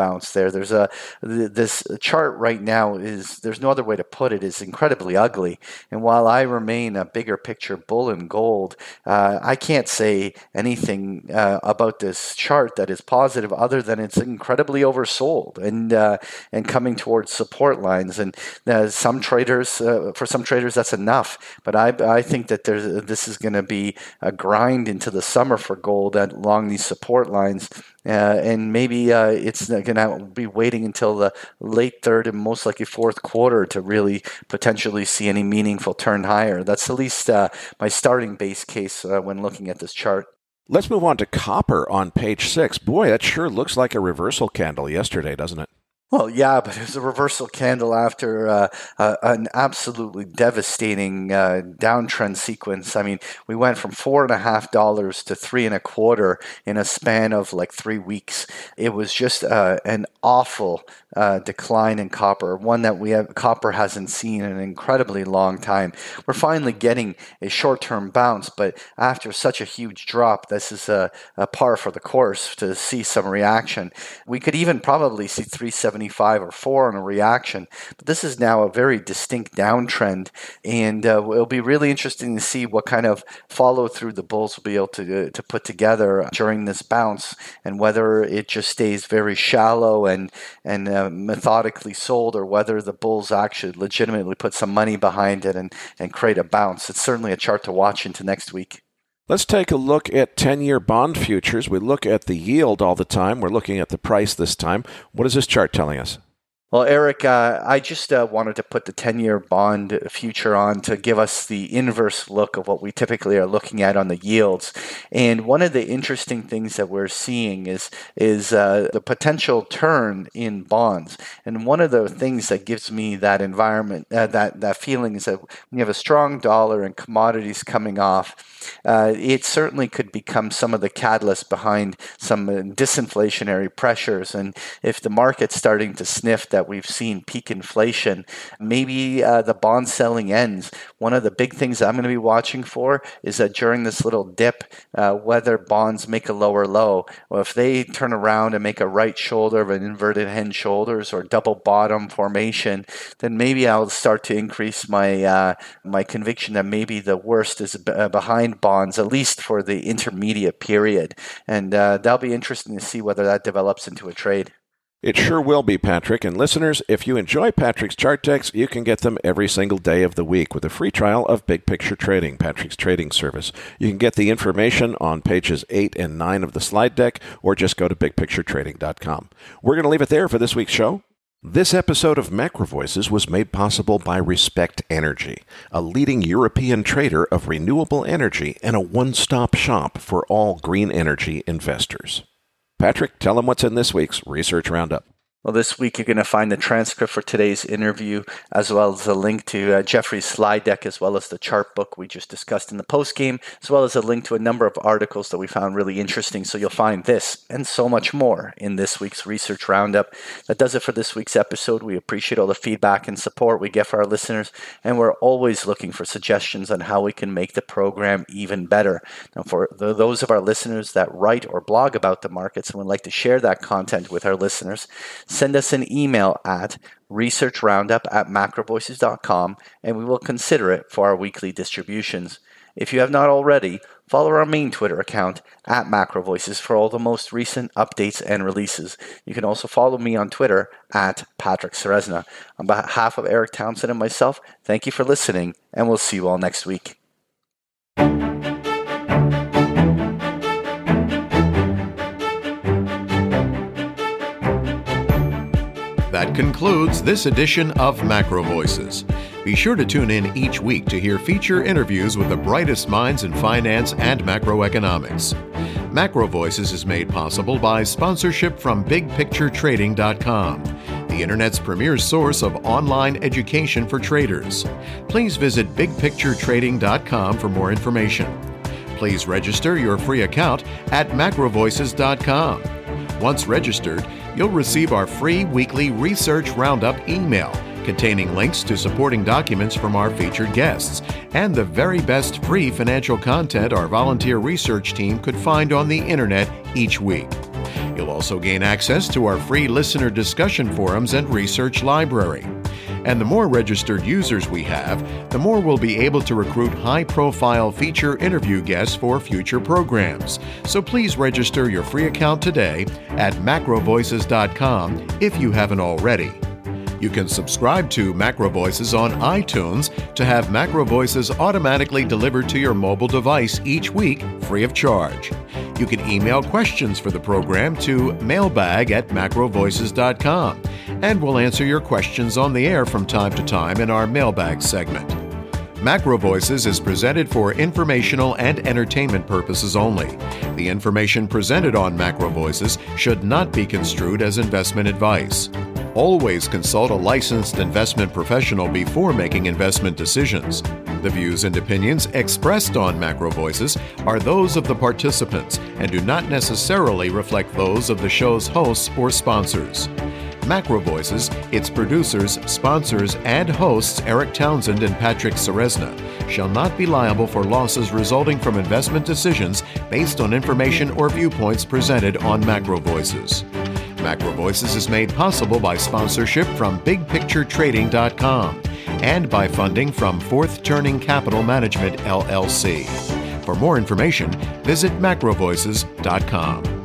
bounce there. There's a this chart right now is, there's no other way to put it, is incredibly ugly. And while I remain a bigger picture bull in gold, uh, I can't say anything uh, about this chart that is positive other than it's incredibly oversold and uh, and coming towards support lines. And uh, some traders, uh, for some traders, that's enough. But I I think that there's this is going to be a grind into the summer for gold along these support lines. Uh, and maybe uh, it's going to be waiting until the late third and most likely fourth quarter to really potentially see any meaningful turn higher. That's at least uh, my starting base case uh, when looking at this chart. Let's move on to copper on page six. Boy, that sure looks like a reversal candle yesterday, doesn't it? Well, yeah, but it was a reversal candle after uh, uh, an absolutely devastating uh, downtrend sequence. I mean, we went from four and a half dollars to three and a quarter in a span of like three weeks. It was just uh, an awful uh, decline in copper, one that we have, copper hasn't seen in an incredibly long time. We're finally getting a short-term bounce, but after such a huge drop, this is a, a par for the course to see some reaction. We could even probably see three seventy-five or four on a reaction, but this is now a very distinct downtrend, and uh, it'll be really interesting to see what kind of follow through the bulls will be able to uh, to put together during this bounce, and whether it just stays very shallow and and uh, methodically sold, or whether the bulls actually legitimately put some money behind it and and create a bounce. It's certainly a chart to watch into next week. Let's take a look at ten-year bond futures. We look at the yield all the time. We're looking at the price this time. What is this chart telling us? Well, Eric, uh, I just uh, wanted to put the ten-year bond future on to give us the inverse look of what we typically are looking at on the yields. And one of the interesting things that we're seeing is is uh, the potential turn in bonds. And one of the things that gives me that environment, uh, that that feeling, is that when you have a strong dollar and commodities coming off, Uh, it certainly could become some of the catalyst behind some uh, disinflationary pressures. And if the market's starting to sniff that we've seen peak inflation, maybe uh, the bond selling ends. One of the big things I'm going to be watching for is that during this little dip, uh, whether bonds make a lower low, or if they turn around and make a right shoulder of an inverted hen shoulders or double bottom formation, then maybe I'll start to increase my uh, my conviction that maybe the worst is b- uh, behind bonds, at least for the intermediate period. And uh, that'll be interesting to see whether that develops into a trade. It sure will be, Patrick. And listeners, if you enjoy Patrick's chart decks, you can get them every single day of the week with a free trial of Big Picture Trading, Patrick's trading service. You can get the information on pages eight and nine of the slide deck, or just go to big picture trading dot com. We're going to leave it there for this week's show. This episode of Macro Voices was made possible by Respect Energy, a leading European trader of renewable energy and a one-stop shop for all green energy investors. Patrick, tell them what's in this week's Research Roundup. Well, this week you're going to find the transcript for today's interview, as well as a link to uh, Jeffrey's slide deck, as well as the chart book we just discussed in the postgame, as well as a link to a number of articles that we found really interesting. So you'll find this and so much more in this week's Research Roundup. That does it for this week's episode. We appreciate all the feedback and support we get for our listeners, and we're always looking for suggestions on how we can make the program even better. Now, for the, those of our listeners that write or blog about the markets and would like to share that content with our listeners, send us an email at researchroundup at macrovoices dot com, and we will consider it for our weekly distributions. If you have not already, follow our main Twitter account at macrovoices for all the most recent updates and releases. You can also follow me on Twitter at Patrick Ceresna. On behalf of Eric Townsend and myself, thank you for listening, and we'll see you all next week. That concludes this edition of Macro Voices. Be sure to tune in each week to hear feature interviews with the brightest minds in finance and macroeconomics. Macro Voices is made possible by sponsorship from big picture trading dot com, the Internet's premier source of online education for traders. Please visit big picture trading dot com for more information. Please register your free account at macro voices dot com. Once registered, you'll receive our free weekly Research Roundup email containing links to supporting documents from our featured guests and the very best free financial content our volunteer research team could find on the internet each week. You'll also gain access to our free listener discussion forums and research library. And the more registered users we have, the more we'll be able to recruit high-profile feature interview guests for future programs. So please register your free account today at macro voices dot com if you haven't already. You can subscribe to Macro Voices on iTunes to have Macro Voices automatically delivered to your mobile device each week, free of charge. You can email questions for the program to mailbag at macro voices dot com, and we'll answer your questions on the air from time to time in our mailbag segment. Macro Voices is presented for informational and entertainment purposes only. The information presented on Macro Voices should not be construed as investment advice. Always consult a licensed investment professional before making investment decisions. The views and opinions expressed on Macro Voices are those of the participants and do not necessarily reflect those of the show's hosts or sponsors. Macro Voices, its producers, sponsors, and hosts Eric Townsend and Patrick Ceresna shall not be liable for losses resulting from investment decisions based on information or viewpoints presented on Macro Voices. Macro Voices is made possible by sponsorship from big picture trading dot com and by funding from Fourth Turning Capital Management, L L C. For more information, visit macro voices dot com.